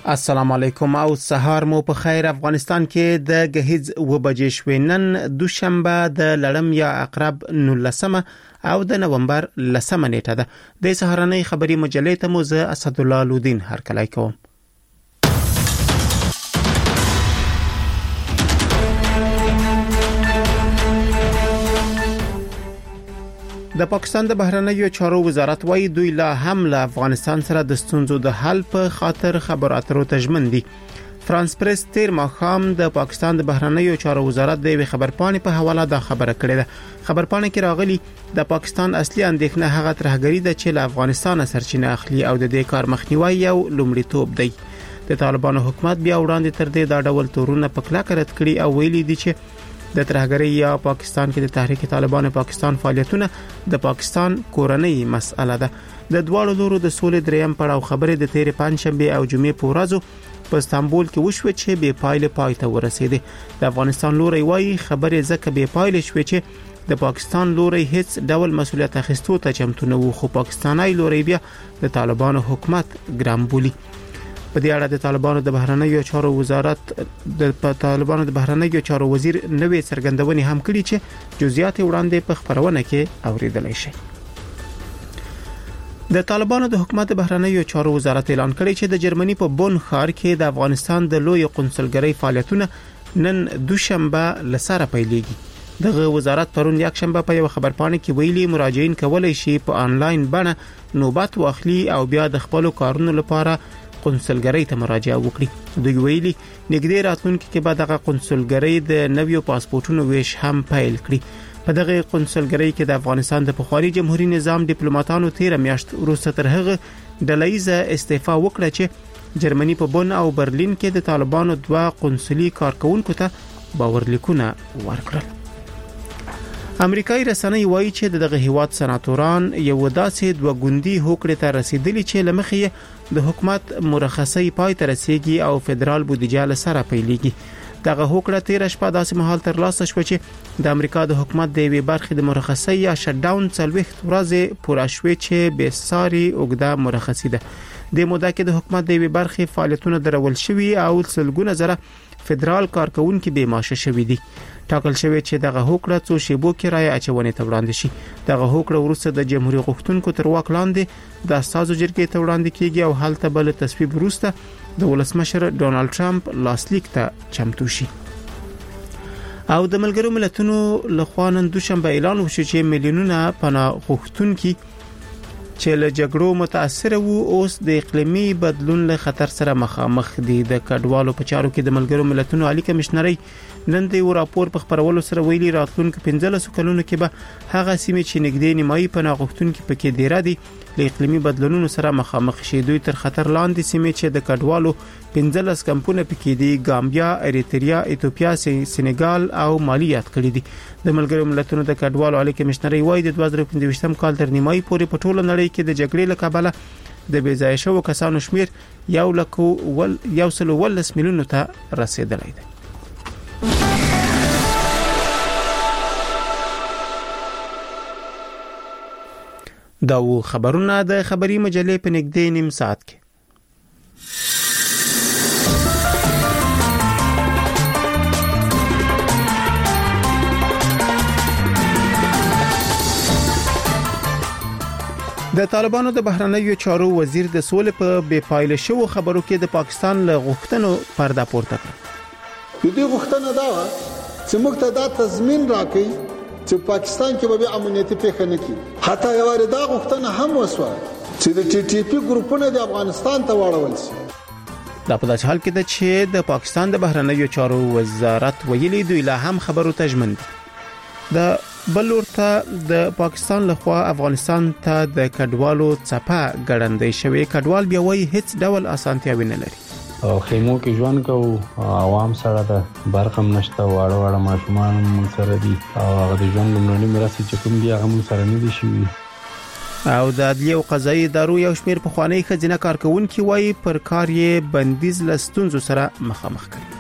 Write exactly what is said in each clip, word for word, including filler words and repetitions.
السلام علیکم او سهار مو په خیر. افغانستان کې د گهیز و بجې شوې نن دوشنبه د لړم یا عقرب نولسمه او د نومبر لسمه نیټه ده. د سهارنۍ خبري مجلې ته مو زه اسد الله لودین هرکلی کوم. د پاکستان د بهرنیو چارو وزارت وايي دوی لا هم له افغانستان سره د ستونزو د حل په خاطر خبرو اترو ته ژمن دي. فرانس پریس تیر ماښام د پاکستان د بهرنیو چارو وزارت د خبرپاڼې په حواله دا خبره کړې ده. خبرپاڼې کې راغلي د پاکستان اصلي اندېښنه هغه ترهګري ده چې له افغانستان سرچینه اخلي او د دې کار مخنیوي یو لومړیتوب دی. د طالبانو حکومت بیا وړاندې تر دې دا ډول تورونه په کلکه رد کړي او ویلي دي چې د ترهګرۍ یا پاکستان کې د تحریک طالبان پاکستان فعالیتونه د پاکستان کورنۍ مسأله ده. د دوه لورو د سولې دریم پړاو خبرې د تیر پنځشنبه او جمعې په ورځو په استانبول کې وشوه چې به پایله پای ته ورسېده. د افغانستان لوري وايي خبرې ځکه به پایله شوه چې د پاکستان لوري هیڅ ډول مسولیت اخیستو ته چمتو نه وو، خو پاکستاني لوري بیا د طالبانو حکومت ګرام بولی. په دې اړه د طالبانو د بهرنیو چارو وزارت د طالبانو د بهرنیو چارو وزیر نوې څرګندونې هم کړې چې جزئیات وړاندې په خبرونه کې اوریدل شي. د طالبانو د حکومت بهرنیو چارو وزارت اعلان کړی چې د جرمني په بون ښار کې د افغانستان د لوی قونسلګرۍ فعالیتونه نن دوشنبه لسره پیلېږي. دغه وزارت پرون یک شنبه په یو خبرپاڼه کې ویلي مراجعین کولای شي په انلاین بڼه نوبت واخلي او بیا د خپل کارونو لپاره قونسلګرۍ ته مراجعه وکړي. دوی ویلي نګدې راتلونکي کې به دغه قونسلګرۍ د نویو پاسپورتونو ویش هم پیل کړي. په دغه قونسلګرۍ کې د افغانستان د پخوانی جمهوریت نظام ډیپلوماټانو تیر میاشت وروسته تر هغه ډلهیزه استعفا وکړه چې جرمني په بون او برلین کې د طالبانو دوه قونسلي کارکونکو ته باورلیکونه ورکړل. امریکایي رسنۍ وایي چې دغه هیواد سناتوران یو داسې دوه ګوندي هوکړې ته رسیدلی چې لمخې د حکومت مرخصي پای ته رسیږي او فدرال بودیجه له سره پیلېږي. دغه هوکړه تیر شپه داسې مهال تر لاسه شو چې د امریکا د حکومت د وی برخې د مرخصي یا شټ ډاون څلويخت ورځې پوره شوې چې به ساري اوګدا مرخصي ده. د موده کې د حکومت د وی برخې فعالیتونه درول شوي او سلګونه زره فدرال کارکونکو به معاش شوي دي. ټاکل شوی چې دغه هوکړه څو شیبو کې رای اچونې ته وړاندې شي. دغه هوکړه وروسته د جمهوریت غوښتونکو تر واک لاندې د اساسو جرګې ته وړاندې کیږي او هلته بل تصویب وروسته د ولسمشر ډونالد ټرمپ لاسلیک ته چمتو شي. او د ملګرو ملتونو لخوا نن دوشنبه اعلان وشو چې میلیونونه پناه غوښتونکي چې له جګړو متاثر وو اوس د اقلیمي بدلون له خطر سره مخامخ دي. د کډوالو په چارو کې د ملګرو ملتونو عالی کمشنري نن د یو راپور په خبرولو سره ویلي راتلونکو پنځلس کلونو کې به هغه سیمې چې نږدې نیمایي پناه غوښتونکي پکې ډیر دي له اقلیمي بدلونونو سره مخامخ شي. دوی تر خطر لاندې سیمې چې د کډوالو پنځلس کمپونه پکې دي ګامبیا، اریتریا، ایتوپیا، سینیګال او مالی یاد کړي دي. د ملګرو ملتونو د کډوالو عالی کمشنري وايي د دوه زره پنځه کال تر نیمایي پورې په ټوله نړۍ کې د جګړې له کبله د بې ځای شوو کسانو شمیر یو لکو ول یو سل ولس میلیونو ته رسیدلی دی. دا و خبرونه د خبري مجلې په نږدې نیم ساعت کې. د طالبانو د بهرنیو چارو وزیر د سولې په بې پایله شو خبرو کې د پاکستان له غوښتنو پرده پورته کړ. د دې غوښتنه دا و چې موږ ته دا تضمین راکړي چې پاکستان کې به امنیتي پیښه نه کیږي. حتی یو ور دا غوښتنه هم وسوه چې د ټي ټي پی ګروپونه د افغانستان ته واړول شي. دا په داسې حال کې ده چې د پاکستان د بهرنیو چارو وزارت ویلي دوی لا هم خبرو ته ژمن دي. د بل ورته د پاکستان لخوا افغانستان ته د کډوالو څپه ګړندې شوی. کډوال بیا وایي هیڅ ډول اسانتیاوي نه لري او خیمو کې ژوند کوو، عوام سره د برقم نشته، واړه واړه ماشومان موږ سره دي او هغه د ژوند لومړنۍ مرستې چې کوم دي هغه موږ سره نه دي شوي. او د عدلیه او قضایي ادارو یو شمېر پخواني ښځینه کارکونکي وایي پر کار یې بندیز له ستونزو سره مخامخ کړي.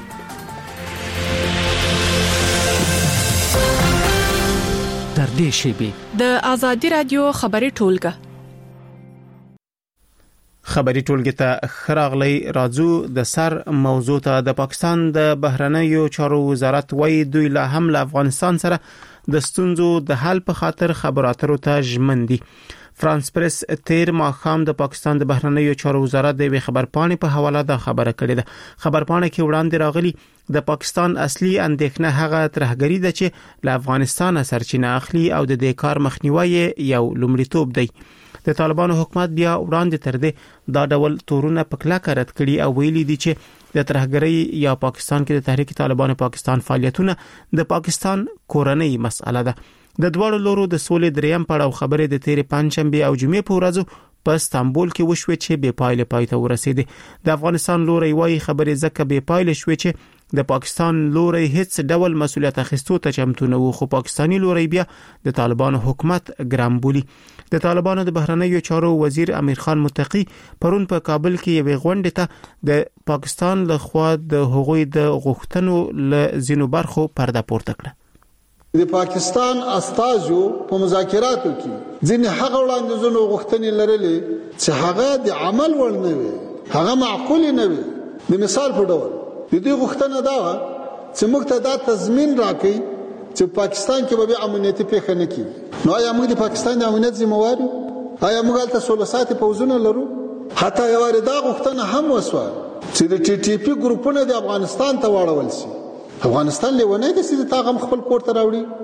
تر دې شیبې د آزادي رادیو خبري ټولګه خبري ټولګي ته خراغلی راځو د سر موضوع ته. د پاکستان د بهرنیو چارو وزارت وايي دوی لا هم له افغانستان سره د ستونزو د حل په خاطر خبرو اترو ته ژمن دي. فرانس پریس تیر ماخام د پاکستان د بهرنیو چارو وزارت د خبرپاڼې په حواله د خبره کړې ده. خبرپاڼه کې وړاندې راغلي د پاکستان اصلي اندېښنه هغه ترهګری ده چې له افغانستان سرچینه اخلي او د دې کار مخنیوي یو لومړیتوب دی. د طالبانو حکومت بیا وړاندې تر دې دا ډول تورونه په کلکه رد کړي او ویلي دي چې د ترهګری یا پاکستان کې د تحریک طالبان پاکستان فعالیتونه د پاکستان کورنۍ مسأله ده. د دوړو لورو د سولې دریم پړاو خبرې د تیر پنځشنبه او جمعې په ورځو په استانبول کې وشوي چې بې پایله پایته ورسېده. د افغانستان لوري وايي خبرې ځکه بې پایله شوې چې د پاکستان لوري هیڅ ډول مسولیت اخیستو ته چمتو نه وو، خو پاکستانی لوري بیا د طالبانو حکومت ګرام بولی. د طالبانو د بهرنیو چارو وزیر امیر خان متقی پرون په کابل کې یوې غونډې ته د پاکستان له خوا د هغوی د غوښتنو له زینو برخو پرده پورته کړه. د پاکستان استازو په مذاکراتو کې ځینې هغه وړاندیزونه غوښتنې لرلې چې هغه د عمل وړ نه وي، هغه معقول نه وي. د مثال په ډول د دې غوښتنه دا و چې موږ ته دا تضمین راکړي چې پاکستان کې به امنیتي پیښه نه کیږي. نو آیا موږ د پاکستان د امنیت ذمہوار یو؟ آیا موږ هلته سوله ساتي پوځونه لرو؟ حتی یو واری دا غوښتنه هم وسوه چې د ټي ټي پی ګروپونه د افغانستان ته واړول شي. افغانستان لیونی دی چې تا غم خپل کور ته راوړي.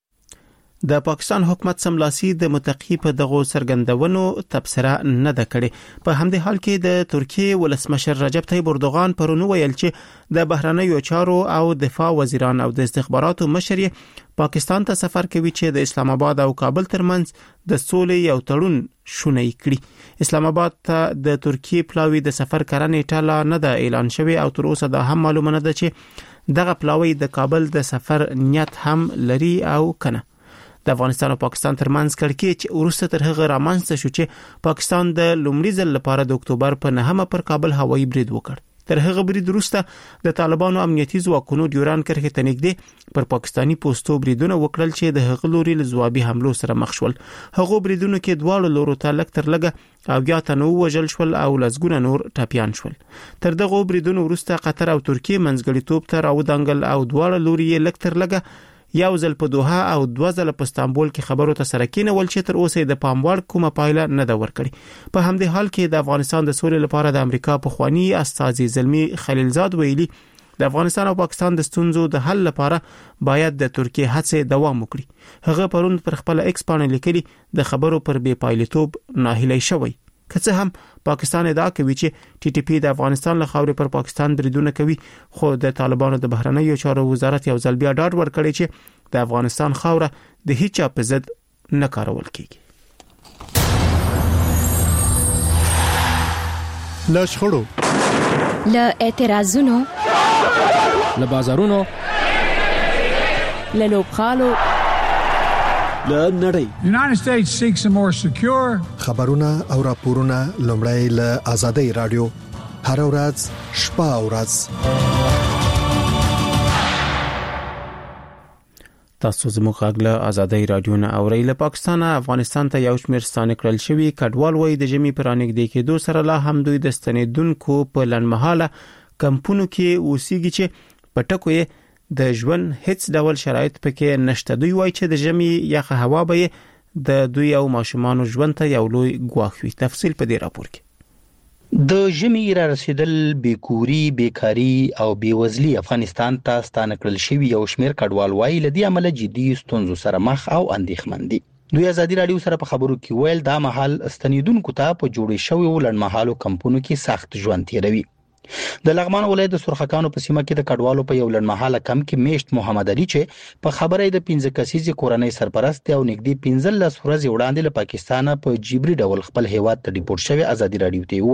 د پاکستان حکومت سملاسي د متقی په دغه سرګندونو تبصره نه ده کړې. په همدې حال کې د ترکیه ولسمشر رجب طیب اردوغان پرون ویل چې د بهرنیو چارو او دفاع وزیران او د استخباراتو مشر پاکستان ته سفر کوي چې د اسلام آباد او کابل ترمنځ د سولې یو تړون شونې کړي. اسلام آباد ته د ترکیه پلاوی د سفر کړنې ټاله نه ده اعلان شوی او تر اوسه دا هم معلومه نه ده چې دغه پلاوی د کابل د سفر نیت هم لري او کنه. د افغانستان او پاکستان ترمنځ کړکېچ وروسته تر هغه رامنځته شو چې پاکستان د لومړي ځل لپاره د اکتوبر په نهمه پر کابل هوایي برید وکړ. تر هغه برید وروسته د طالبانو امنیتي ځواکونو ډیوران کرښې ته نږدې پر پاکستانی پوسټو بریدونه وکړل چې د هغه لوري له ځوابي حملو سره مخ شول. هغه بریدونو کې دواړو لورو ته لږ تر لږه او بیا تنو وژل شول او لسګونه نور ټاپیان شول. تر دغه بریدونو وروسته قطر او ترکیه منځګړیتوب ته راودانګل او دواړو لوري لږ تر لږه یو ځل په دوحه او دوه ځله په استانبول کې خبرو ته سره کېنول چې تر اوسه د پاموړ کومه پایله نه ده ورکړي. په همدې حال کې د افغانستان د سولې لپاره د امریکا پخوانی استازي زلمی خلیلزاد ویلي د افغانستان او پاکستان د ستونزو د حل لپاره باید د ترکیه هڅې دوام وکړي. هغه پرون پر خپل ایکس باندې لیکلي د خبرو پر بې پایلتوب ناهیلی شوی. که څه هم پاکستان ادعا کوي چې ټي ټي پی د افغانستان له خاورې پر پاکستان بریدونه کوي، خو د طالبانو د بهرنیو چارو وزارت یو ځل بیا ډاډ ورکړی چې د افغانستان خاوره د هیڅ چا په ضد نه کارول کیږي. له شخړو، له اعتراضونو، له بازارونو، له لوبخالو، له نړۍ. The United States seeks a more secure. خبرونه او راپورونه لومړی له آزادۍ رادیو هر ورځ شپه او ورځ. تاسو زموږ غږ له آزادۍ رادیو نه اورئ. له پاکستان افغانستان ته یو شمېر ستانه کړل شوی کډوال وای د جمی پرانګ دی کې دوه سره لا هم دوی د ستنیدونکو په لنمحاله کمپونو کې اوسېږي چې پټکو یې د ژوند هیڅ ډول شرایط پکې نشته. دوی وایي چې د ژمي یخه هوا به د دوی او ماشومان ژوند ته یو لوی ګواښ وي. تفصیل په دې راپور کې. د ژمي را رسیدل، بیکوري، بیکاری او بیوزلي افغانستان ته ستانه کړل شوی یو شمېر کډوال وایي له دې عمله جدي ستونزو سره مخ او اندېښمن دي. دوی آزادي رادیو سره په خبرو کې ویل دا مهال ستنیدونکو ته په جوړې شوی ولنمحالو کمپونو کې سخت ژوند تیروي. د لغمان ولایت د سرخکانو په سیمه کې د کډوالو په یو لنمحاله کم کې میشت محمد علي چې په خبره د پنځه کسیزې کورنۍ سرپرست او نږدې پنځلس ورځې وړاندې له پاکستانه په جبري ډول خپل هیواد ته ډیپورټ شوی آزادي رادیو ته ویل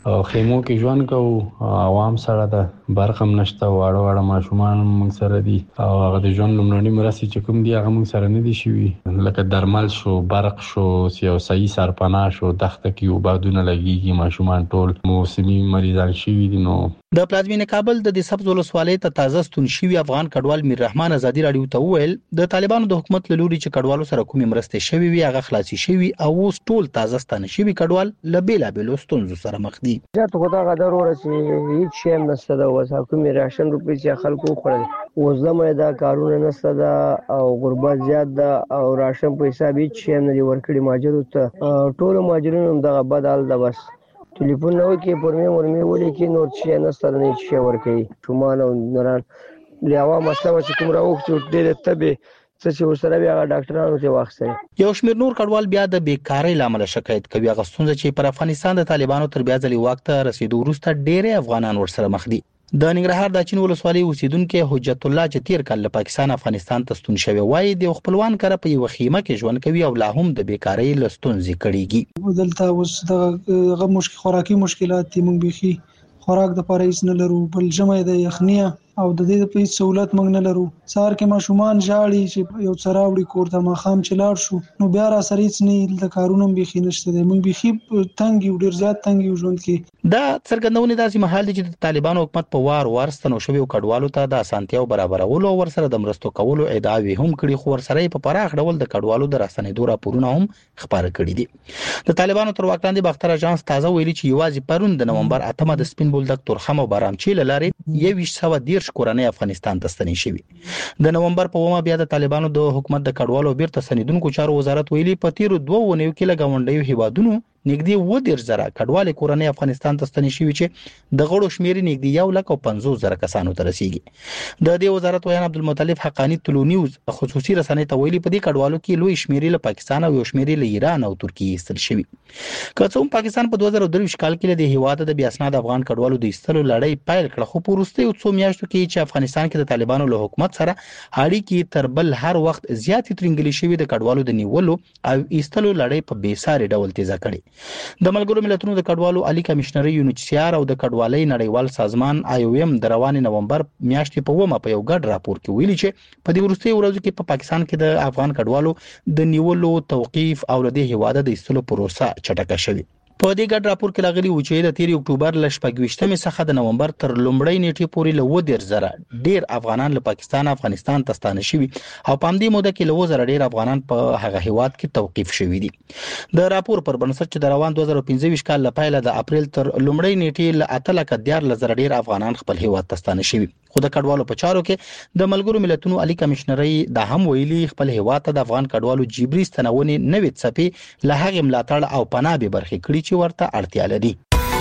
خیمو کې ژوند کوو، عوام سره د برقم نشته، واړه واړه ماشومان موږ سره دي او هغه د ژوند لومړني مرستې چې کوم دي هغه موږ سره نه دي شوي، لکه درمل شو، برق شو، یو صحیح سرپناه شو، دښته کې وبادونه لګیږي، ماشومان ټول موسمي مریضان شوي دي. نو د پلازمینې کابل د سبز ولسوالۍ ته تازه ستون شوی افغان کډوال میر رحمان ازادي رادیو ته وویل د طالبانو د حکومت له لوري چې کډوالو سره کومې مرستې شوي وي هغه خلاصي شوي او اوس ټول تازه ستانه شوي کډوال له بیلابېلو ستونزو سره مخ دي. ځکه خدا غدار ورسې هیڅ شی نشته د وسه کومې راشن روپۍ چې خلکو خورل اوس د مې دا کارونه نشته دا او غربت زیات ده او راشن په حساب هیڅ شی نه ورکړي ماجرو ته ټول ماجرونو دغه بدل ده بس ټلیفون نو کې پرمه ورمه ولې کې نور شي نه ستاره نه شي ورکړي شومان او نران لیاوا مسله چې کوم راوخ چې ډېر تبه چې وسره بیا ډاکټرانو ته واخسي. یو شمېر نور کډوال بیا د بیکارۍ لامل شکایت کوي هغه ستونزه چې پر افغانستان د طالبانو تر بیا ځلې وخت رسیدو وروسته ډېر افغانان ورسره مخ دي. د ننګرهار د چین ولسوالۍ اوسیدونکو حجت الله چې تیر کال له پاکستان افغانستان ته ستون شوی وای د خپلوان کړه په یو خیمه کې ژوند کوي او لا هم د بیکارۍ لستونځي کړيږي. دلته اوس دغه مشکل خوراکي مشکلات دي، موږ بيخي خوراک د پاره نه لرو، بل جمع د یخنیه او د دې په سہولت موږ نه لرو. سار کې ماشومان ژاړي چې یو څراوړي کور ته مخام چلاړ شو نو بیا را سریڅ نه د کارونو بيخي نشته دی، موږ بيخي تنګ یو ډیر زیات تنګ یو ژوند کې. دا څرګندونه داسې محل دي چې طالبانو حکومت په وار وار ستنو شوی کډوالو ته د اسانتیاو برابرولو ور سره د مرستو کولو ادعاوي هم کړي، خو ور سره په پراخ ډول د کډوالو د راستنېدو راپورونه هم خبره کړي دي. د طالبانو تر واک لاندې باختر اژانس تازه ویلي چې یوازې پرون د نومبر اتمه د سپین بولدک تورخم او بارامچی لارې یویشت سوه دېرش کورنۍ افغانستان ته ستنې شوي. د نومبر په اومه بیا د طالبانو د حکومت د کډوالو بیرته ستنیدونکو چارو وزارت ویلي په تیرو دوه ونیو کې له ګاونډیو هیوادونو نږدې و ډیر زره کډوالې کورنۍ افغانستان ته ستنې شوي چې د غړو شمیر نږدې یو لک او پنځوس زره کسانو ته رسیږي. د دې وزارت ویان عبدالمطلب حقانی طلوع نیوز خصوصي رسنۍ ته ویلي په دې کډوالو کې لوی شمیر له پاکستان او یو شمیر له ایران او ترکیه ایستل شوي. که څه هم پاکستان په دوه زره درویشت کال کې د هیواد د بیا اسناد افغان کډوالو د ایستلو لړۍ پیل کړه، خو په وروستیو څو میاشتو کې چې افغانستان کې د طالبانو له حکومت سره اړیکې تر بل هر وخت زیاتې ترنګلې شوي د کډوالو د نیولو او ایستلو لړۍ په بیساري ډول تیزه کړې. د ملګرو ملتونو د کډوالو عالی کمشنري یونیسیار او د کډوالۍ نړیوال سازمان آی او ایم د روان نومبر میاشتې په ومه په یو ګډ راپور کې ویلي چې په دې وروستیو ورځو کې په پاکستان کې د افغان کډوالو د نیولو، توقيف او د هیواد د ایستلو پروسه چټکه شوه. په دې ګډ راپور کې راغلي و چې د تیر اکتوبر ل شپږویشتمې څخه د نومبر تر لومړۍ نیټې پورې له و ډیر زره ډیر افغانان له پاکستان افغانستان ته ستانه شوي او په همدې موده کې له و زره ډیر افغانان په هغه هیواد کې توقيف شوي دي. د راپور پر بنسټ چې د روان دوه زره پنځه ویشت کال له پیله د اپریل تر لومړۍ نیټې له اته لک دیارلس زره ډیر افغانان خپل هیواد ته ستانه شوي. خو د کډوالو په چارو کې د ملګرو ملتونو عالی کمشنري د هم ویلي خپل هیواد ته د افغان کډوالو جبري ستنونې نوې څپې له هغه ملاتړ او پناه به برخې کړي چې ورته اړتیا لري.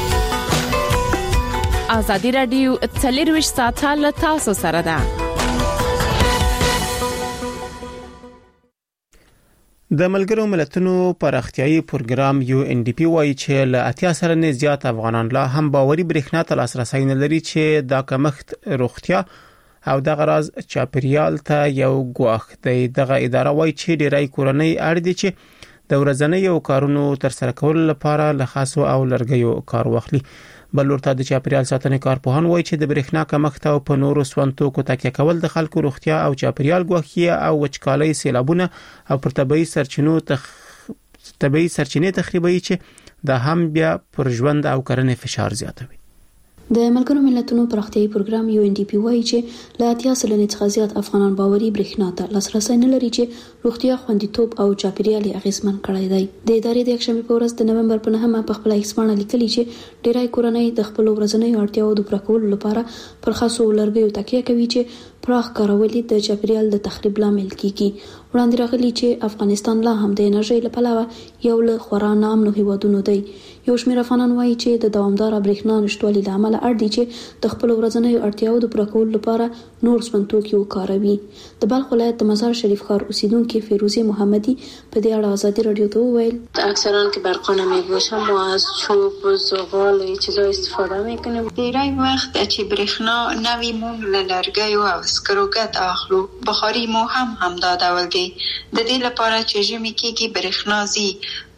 ازادي رادیو څلرویشت ساعته له تاسو سره ده. د ملګرو ملتونو پراختیايي پروګرام یو ان ډي پی وايي چې له اتیا سره نه زیات افغانان لا هم باوري برېښنا ته لاسرسي نه لري چې دا کمښت روغتیا او دغه راز چاپریال ته یو ګواښ دی. دغه اداره وايي چې ډیری کورنۍ اړ دي چې د ورځنیو کارونو تر سره کولو لپاره له خاصو او لرګیو کار واخلي. بل ورته د چاپریال ساتنې کارپوهان وایي چې د برېښنا کمښت او په نورو سونتوکو تکیه کول د خلکو روغتیا او چاپریال ګواښي او وچکالۍ، سیلابونه او پر طبيعي سرچینو تخ... طبيعي سرچینې تخریبوي چې د هم بیا پر ژوند او کرنې فشار زیاتوي. د ملګرو ملتونو پراختیايي پروګرام یو ان ډي پی وايي چې لا اتیا سلنې څخه زیات افغانان باوري برېښنا ته لاسرسي نه لري چې روغتیا، خوندیتوب او چاپیریال اغیزمن کړی دی. د ادارې د یکشنبه په ورځ د نومبر په نهمه په خپل ایکسپانه لیکلي چې ډیری کورنۍ د خپل ورځنیو اړتیاو د پوره کولو لپاره پر خاصو لرګیو تکیه کوي چې پراخ کارول د چاپیریال د تخریب لامل کیږي. وړاندې راغلي چې افغانستان لا هم د انرژي لپاره یو له خورا نامنو هیوادونو دی. یو شمېر افغانان وایي چې د دوامدار برېښنا نشټوالي له امله اړ دي چې د خپل ورځنیو اړتیاو د پوره کولو لپاره نور سپنتوکي وکاروي. د بلخ ولایت د مزار شریف ښار اوسیدونکو فیروزه محمدي په دې اړه ازادي رادیو ته وویل اکثرا که برقانه میگوشم ما از چوب و زغال و چیزا استفاده میکنیم. دیرای وقت چې برېښنا نوی مون لرګي او اسکروګت اخلو بخاری مو هم هم دا ډول دی. د دې لپاره چې ژمي کېږي برېښنا زی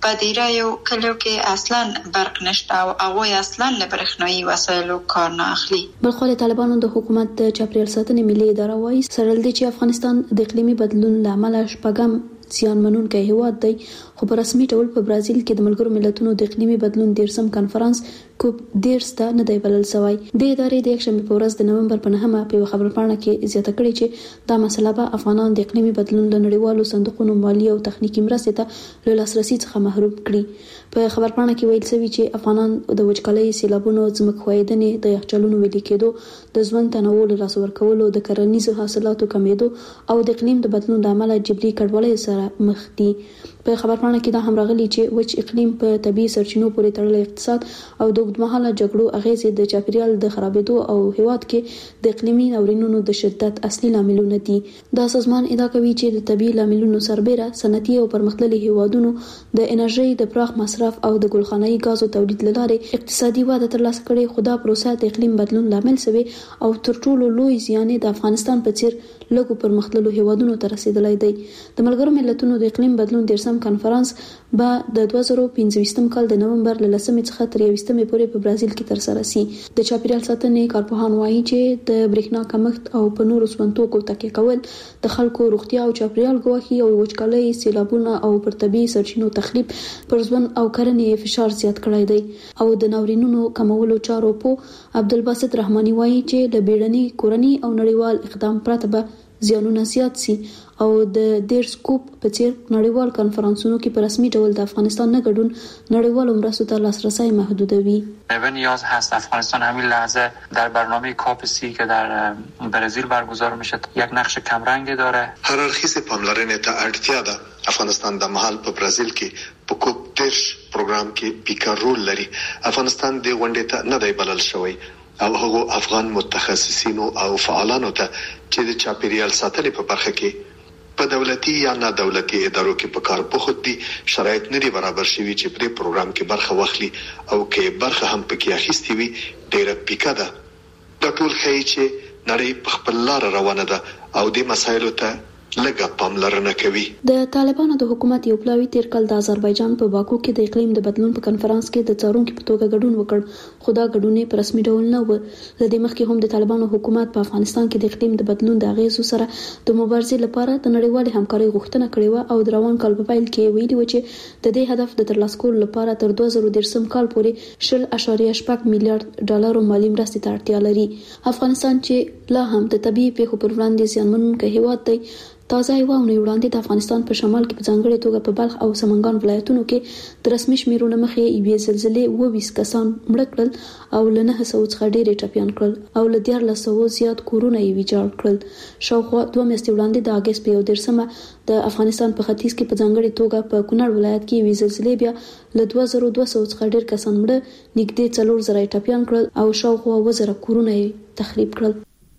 په ډیرو کلیو کې اصلا برق نشته او هغه اصلا له برېښنايي وسایلو کار نه اخلي. بلخو طالبانو د حکومت د چاپیریال ساتنې ملي اداره وايي سرل دي چې افغانستان د اقلیمي بدلون لامل شپږم زیانمنونکی هیواد دی، خو په رسمي ډول په برازیل کې د ملګرو ملتونو د اقلیمي بدلون دیرسم کنفرانس کوپ ډیرس ته نه دی بلل شوی. د ادارې د یکشنبه په ورځ د نومبر په نهمه په خبرپاڼه کې زیاته کړې چې دا مسله به افغانان د اقلیمي بدلون له نړیوالو صندوقونو مالی او تخنیکی مرستې ته له لاسرسي څخه محروم کړي. په خبرپاڼه کې ویل شوی چې افغانان د وچکالۍ، سیلابونو، ځمکوهیدنې، د یخچالونو ویلي کېدو، د ژوند تنوع له لاسه ورکولو، د کرنیزو حاصلاتو کمیدو او د اقلیم د بدلون د عمله جبري کډوالۍ سره مخ دي. په خبرپاڼه کې دا هم راغلي چې وچ اقلیم په طبي سرچینو پورې تړلې اقتصاد او د اوږدمهاله جګړو اغیزې د چاپیریال د خرابېدو او هیواد کې د اقلیمي ناورینونو د شدت اصلي لاملونه دي. دا سازمان ادعا کوي چې د طبي لاملونو سربېره صنعتي او پرمختللي هیوادونو د انرژي د پراخ مصرف او د ګلخانه‌ای غازو تولید لاره اقتصادي وده ترلاسه کړي، خو دا پروسه د اقلیم بدلون لامل شوی او تر ټولو لوی زیان د افغانستان په څیر لږو پرمختللو هیوادونو ته رسیدلی دی. د ملګرو ملتونو د اقلیم بدلون دیرسم کنفرانس به د دوه زره پنځه کال د نومبر له لسمې څخه تر یوویشتمې پورې په برازیل کې ترسره شي. د چاپیریال ساتنې کارپوهان وایي چې د برېښنا کمښت او په نورو سونتوکو تکیه کول د خلکو روغتیا او چاپیریال ګواښي او وچکالۍ، سیلابونه او پر طبي سرچینو تخریب پر ژوند او کرنې فشار زیات کړی دی. او د ناورینونو کمولو چارو په عبدالباسط رحماني وایي چې د بیړني کورني او نړیوال اقدام پرته به زیانونه زیات سي او د دیرس کوپ په څیر نړیوال کنفرانسونو کې په رسمي ډول د افغانستان نه ګډون نړیوال مرستو ته لاسرسی محدودوي. نیاز هست افغانستان همین لحظه در برنامه کاپ سی که در برزیل برگزار میشه یک نقش کمرنگ داره. هر اړخیز پاملرنې ته اړتیا ده. افغانستان د محل په برازیل کې په کوپ دیرش پروګرام کې پیکر رول لري. افغانستان د غونډې ته نه دی بلل شوی او هغه افغان متخصصینو او فعالانو ته چې د چاپیریال ساتنې په برخه کې په دولتي یا نه دولتي ادارو کې په کار بوخت دي شرایط نه دي برابر شوي چې په پروګرام کې برخه واخلي او کې برخه هم پکې اخیستي وي ډېره پیکه ده. دا ټول ښیي چې نړۍ په خپل لار روانه ده او د مسایلو ته لږه پاملرنه کوي. د طالبانو د حکومت یو پلاوی تیر کال د آذربایجان په باکو کې د اقلیم د بدلون په کنفرانس کې د څارونکو په توګه ګډون وکړ، خو دا ګډون په رسمي ډول نه و. د دې مخکې هم د طالبانو حکومت په افغانستان کې د اقلیم د بدلون د اغیزو سره د مبارزې لپاره د نړیوال همکارۍ غوښتنه کړې و او د روان کال په پیل کې ویلي و چې د دې هدف د ترلاسه کولو لپاره تر دوه زره دیرشم کال پورې شل اعشاریه شپږ میلیارډ ډالرو مالی مرستې ته اړتیا لري. افغانستان چې لا هم د طبيعي پیښو پر وړاندې زیانمنونکی هیواد دی، تازه یو ونې وړاندې د افغانستان په شمال کې په ځانګړي توګه په بلخ او سمنګان ولایتونو کې د رسمي شمیرونو مخې یوې زلزلې اووه کسان مړه کړل او له نهه سوه څخه ډېرې ټپیان کړل او له دیارلس سوه زیات کورونه یې ویجاړ کړل. شاوخوا دوه میاشتې وړاندې د اګست په یو دېرشمه د افغانستان په ختیځ کې په ځانګړي توګه په کونړ ولایت کې یوې زلزلې بیا له دوه زره دوه سوه څخه ډېر کسان مړه، نږدې څلور زره یې ټپیان کړل او شاوخوا اووه زره کورونه یې تخریب کړل.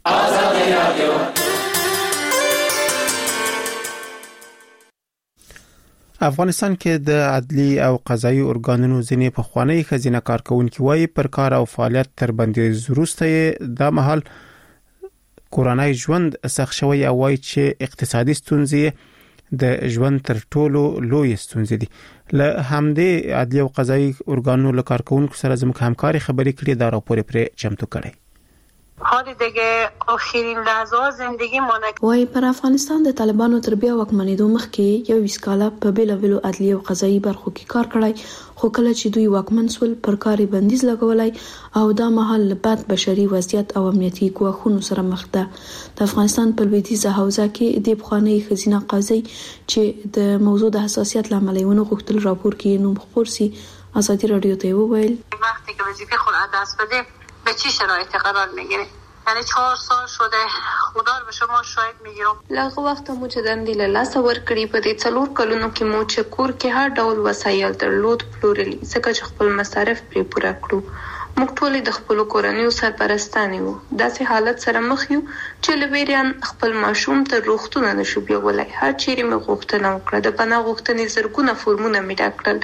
افغانستان کې د عدلي او قضایي ارګانونو ځینې پخوانی خزینه کارکونکي وایي پر کار او فعالیت تر بندیز وروسته د محل کورنۍ ژوند سخت شوی او وایي چې اقتصادي ستونزې د ژوند تر ټولو لوی ستونزې دي. له همدې عدلي او قضایي ارګانونو له کارکونکو سره زموږ همکاري خبرې کړې دا راپور پرې چمتو کړي. حال دیگه آخرین لحظه زندگی مونه. وای پر افغانستان د طالبانو تر بیا واکمنېدو مخکې یو وسکاله په بیلابیلو عدلي او قضایي برخو کې کار کړی، خو کله چې دوی واکمن سول پر کاري بندیز لګولای او دا مهال بد بشري وضعیت او امنیتي ګواښونو سره مخ ده. د افغانستان په لویدیځه حوزه کې د بخوانی خزینه قاضي چې د موضوع د حساسیت لامل یې ونه غوښتل راپور کې نوم خپور سي. آزادی رادیو ته وویل وقتی که وظیفه خود از دست بده به چه شرایطی قرار میگیره. یعنی چهار سال شده خدا رو به شما شاهد میگیرم. لږ وخت مو چې دندې له لاسه ورکړي په دې څلور کلونو کې مو چې کور کې هر ډول وسایل درلود پلورلي ځکه چې خپل مصارف پرې پوره کړو. موږ ټول د خپل کورنیو سرپرستان یو. داسې حالت سره مخ یو چې لویریان خپل ماشوم ته روغتون نشو بیولای. هر چیرې مې غوښتنه وکړه، د پناه غوښتنې زرګونه فورمونه مې ډک کړل،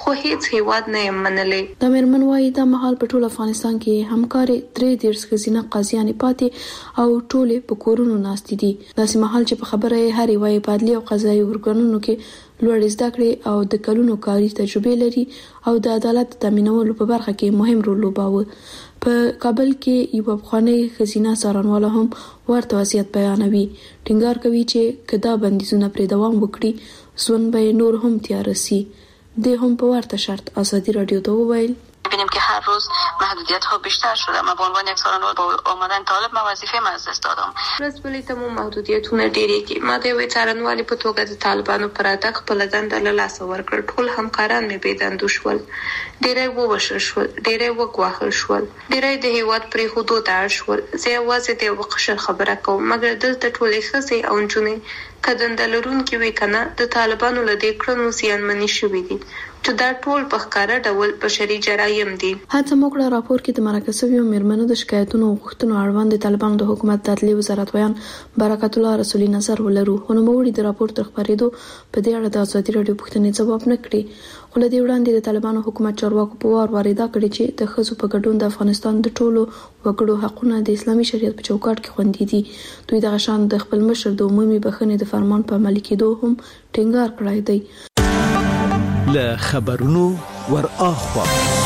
خو هیڅ هیواد نه یې منلې. د مېرمن وايي د مهال په ټول افغانستان کې همکارې درې دیرش ښځینه قاضیانې پاتې او ټولې په کورونو ناستې دي. داسې مهال چې په خبره یې هرې وايي په عدلي او قضایي ارګانونو کې لوړې زده کړې او د کلونو کاري تجربې لري او د عدالت د تامینولو په برخه کې مهم رول لوباوه. په کابل کې یو افغاني ښځینه څارنواله هم ورته وضعیت بیانوي. ټینګار کوي چې که دا بندیزونه پرې دوام وکړي ژوند به نور هم تیاره سي. د هم په ورته شرط ازادي رادیو ته وویل ببینیم که هر روز محدودیت ها بیشتر شده. ما به عنوان یک څارنوال با آمدن طالب ما وظیفه ما از دست دادم. ورځپلې ته مو محدودیتونه ډېرېږي. ما د یوې څارنوالې په توګه د طالبانو پر اړه خپله دنده له لاسه ورکړه. ټول همکاران مې بې دندو شول. ډېری ووژل شول، ډېری وګواښل شول، ډېری د هېواد پرېښودو ته اړ شول. زه یوازې د یوه قشر خبره کوم، مګر دلته ټولې ښځې او نجونې که دنده لرونکې وي که نه د طالبانو له دې کړنو زیانمنې شوي دي چې دا ټول په ښکاره ډول بشري جرایم دي. هڅه موږ کړه راپور کې د مرکه شویو مېرمنو د شکایتونو او غوښتنو اړوند د طالبانو د حکومت د عدلي وزارت ویان برکت الله رسولي نظر ولرو. خو نوموړي د راپور تر خپرېدو په دې اړه د ازادي راډیو پوښتنې ځواب نه کړي. خو له دې وړاندې د طالبانو حکومت چارواکو په وار وار ادعا کړې چې د ښځو په ګډون د افغانستان د ټولو وګړو حقونه د اسلامي شریعت په چوکاټ کې خوندي دي. دوی دغه شان د خپل مشر د عمومي بخښنې د فرمان په عملي کېدو هم ټینګار کړی دی. له خبرونو ور اخوا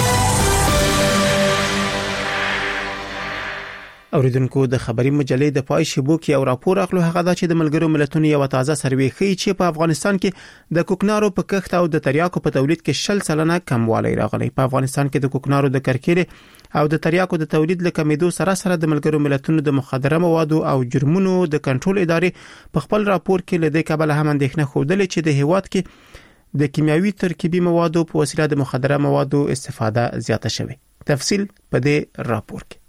اوریدونکو د خبري مجلې د پای شبو کې او راپور اخلو هغه دا چې د ملګرو ملتونو یو تازه سروې ښیي چې په افغانستان کې د کوکنارو په کښت او د تریاکو په تولید کې شل سلنه کموالی راغلی. په افغانستان کې د کوکنارو د کرکېلې او د تریاکو د تولید له کمیدو سره سره د ملګرو ملتونو د مخدره موادو او جرمونو د کنټرول ادارې په خپل راپور کې له دې کبله هم اندېښنه ښودلې چې د هیواد کې د کیمیاوي ترکیبي موادو په وسیله د مخدره موادو استفاده زیاته شوه. تفصیل په دې راپور کې.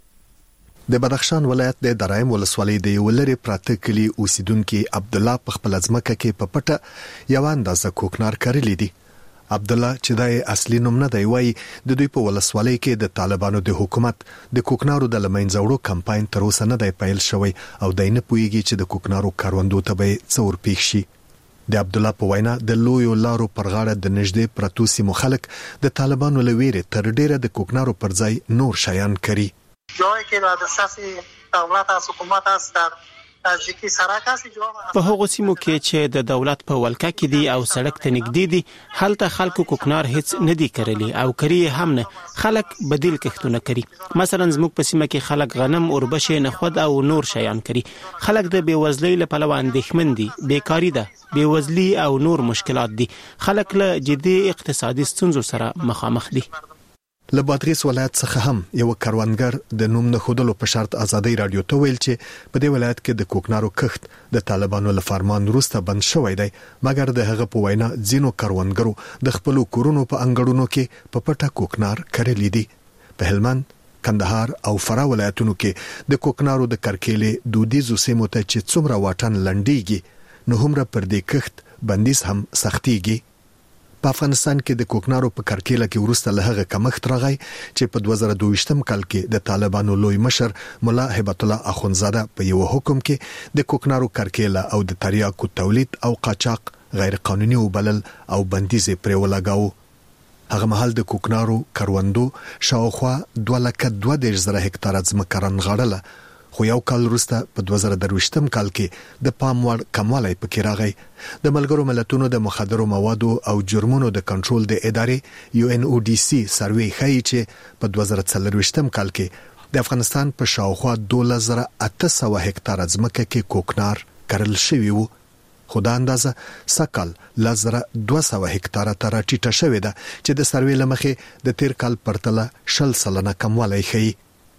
د بدخشان ولایت د درایم ولسوالۍ د ولری پراته کلی اوسیدونکو عبد الله په خپل ځمکه کې په پټه یو اندازه کوکنار کړی دی. عبد الله چې د اصلي نوم نه دی وایي د دوی په ولسوالۍ کې د طالبانو د حکومت د کوکنارو د لمنځوړو کمپاین تر اوسه نه دی پیل شوی او دای نه پوهیږي چې د کوکنارو کاروندو ته به څور پیښ شي. د عبد الله په وینا د لویو لارو پر غاړه د نږدې پرتو سیمو خلک د طالبانو لویره تر ډیره د کوکنارو پر ځای نور شیان کوي. جایی که در دسترس دولت از حکومت است در نزدیکی سرک است. په هغو سیمو کې چې د دولت په ولکه کې دي او سړک ته نږدې دي هلته خلکو کوکنار هیڅ نه دي کرلی او کری هم نه. خلک بدیل کښتونه کوي. مثلا زموږ په سیمه کې خلک غنم، اوربشې، نخود او نور شیان کوي. خلک د بیوزلۍ له پلوه اندېښمن دي، بیکاری ده، بیوزلی او نور مشکلات دي. خلک له جدي اقتصادي ستونزو سره مخامخ دي. له بادغیس ولایت څخه هم یو کاروانګر د نوم نه خودلو په شرط ازادي رادیو ته ویل چې په دې ولایت کې د کوکنارو کښت د طالبانو له فرمان وروسته بند شوی دی، مګر د هغه په وینا ځینو کاروانګرو د خپل کورونو په انګړونو کې په پټه کوکنار کړی دی. په هلمند، کندهار او فراه ولایتونو کې د کوکنارو د کرکېلې دودیزو سیمو ته چې څومره واټن لنډیږي نو هم را پر دې کښت بندیز هم سختيږي. په افغانستان کې د کوکنارو په کرکېله کې ورسته له هغه کمښت راغی چې په دوه زره دوه کال کې د طالبانو لوی مشر مولا هبت الله اخونزاده په یو حکم کې د کوکنارو کرکېله او د تریاکو تولید او قاچاق غیر قانوني وبلل او بندیز پرې ولګاو. هغه مهال د کوکنارو کروندو شاوخوا دوه لکه دوه دېرش زره هکتاره ځمکه رانغاړله، خو یو کال وروسته په دوه زره درویشتم کال کې د پام وړ کموالی پکې راغی. د ملګرو ملتونو د مخدرو موادو او جرمونو د کنټرول د ادارې یو ان او ډي سي سروې ښیي چې په دوه زره څلورویشتم کال کې د افغانستان په شاوخوا دولس زره اته سوه هکتاره ځمکه کې کوکنار کرل شوی وو، خو دا اندازه سکل لزره دوه سوه هکتاره ته راټیټه شوې ده چې د سروې له مخې د تیر کال پرتله شل سلنه کموالی ښیي.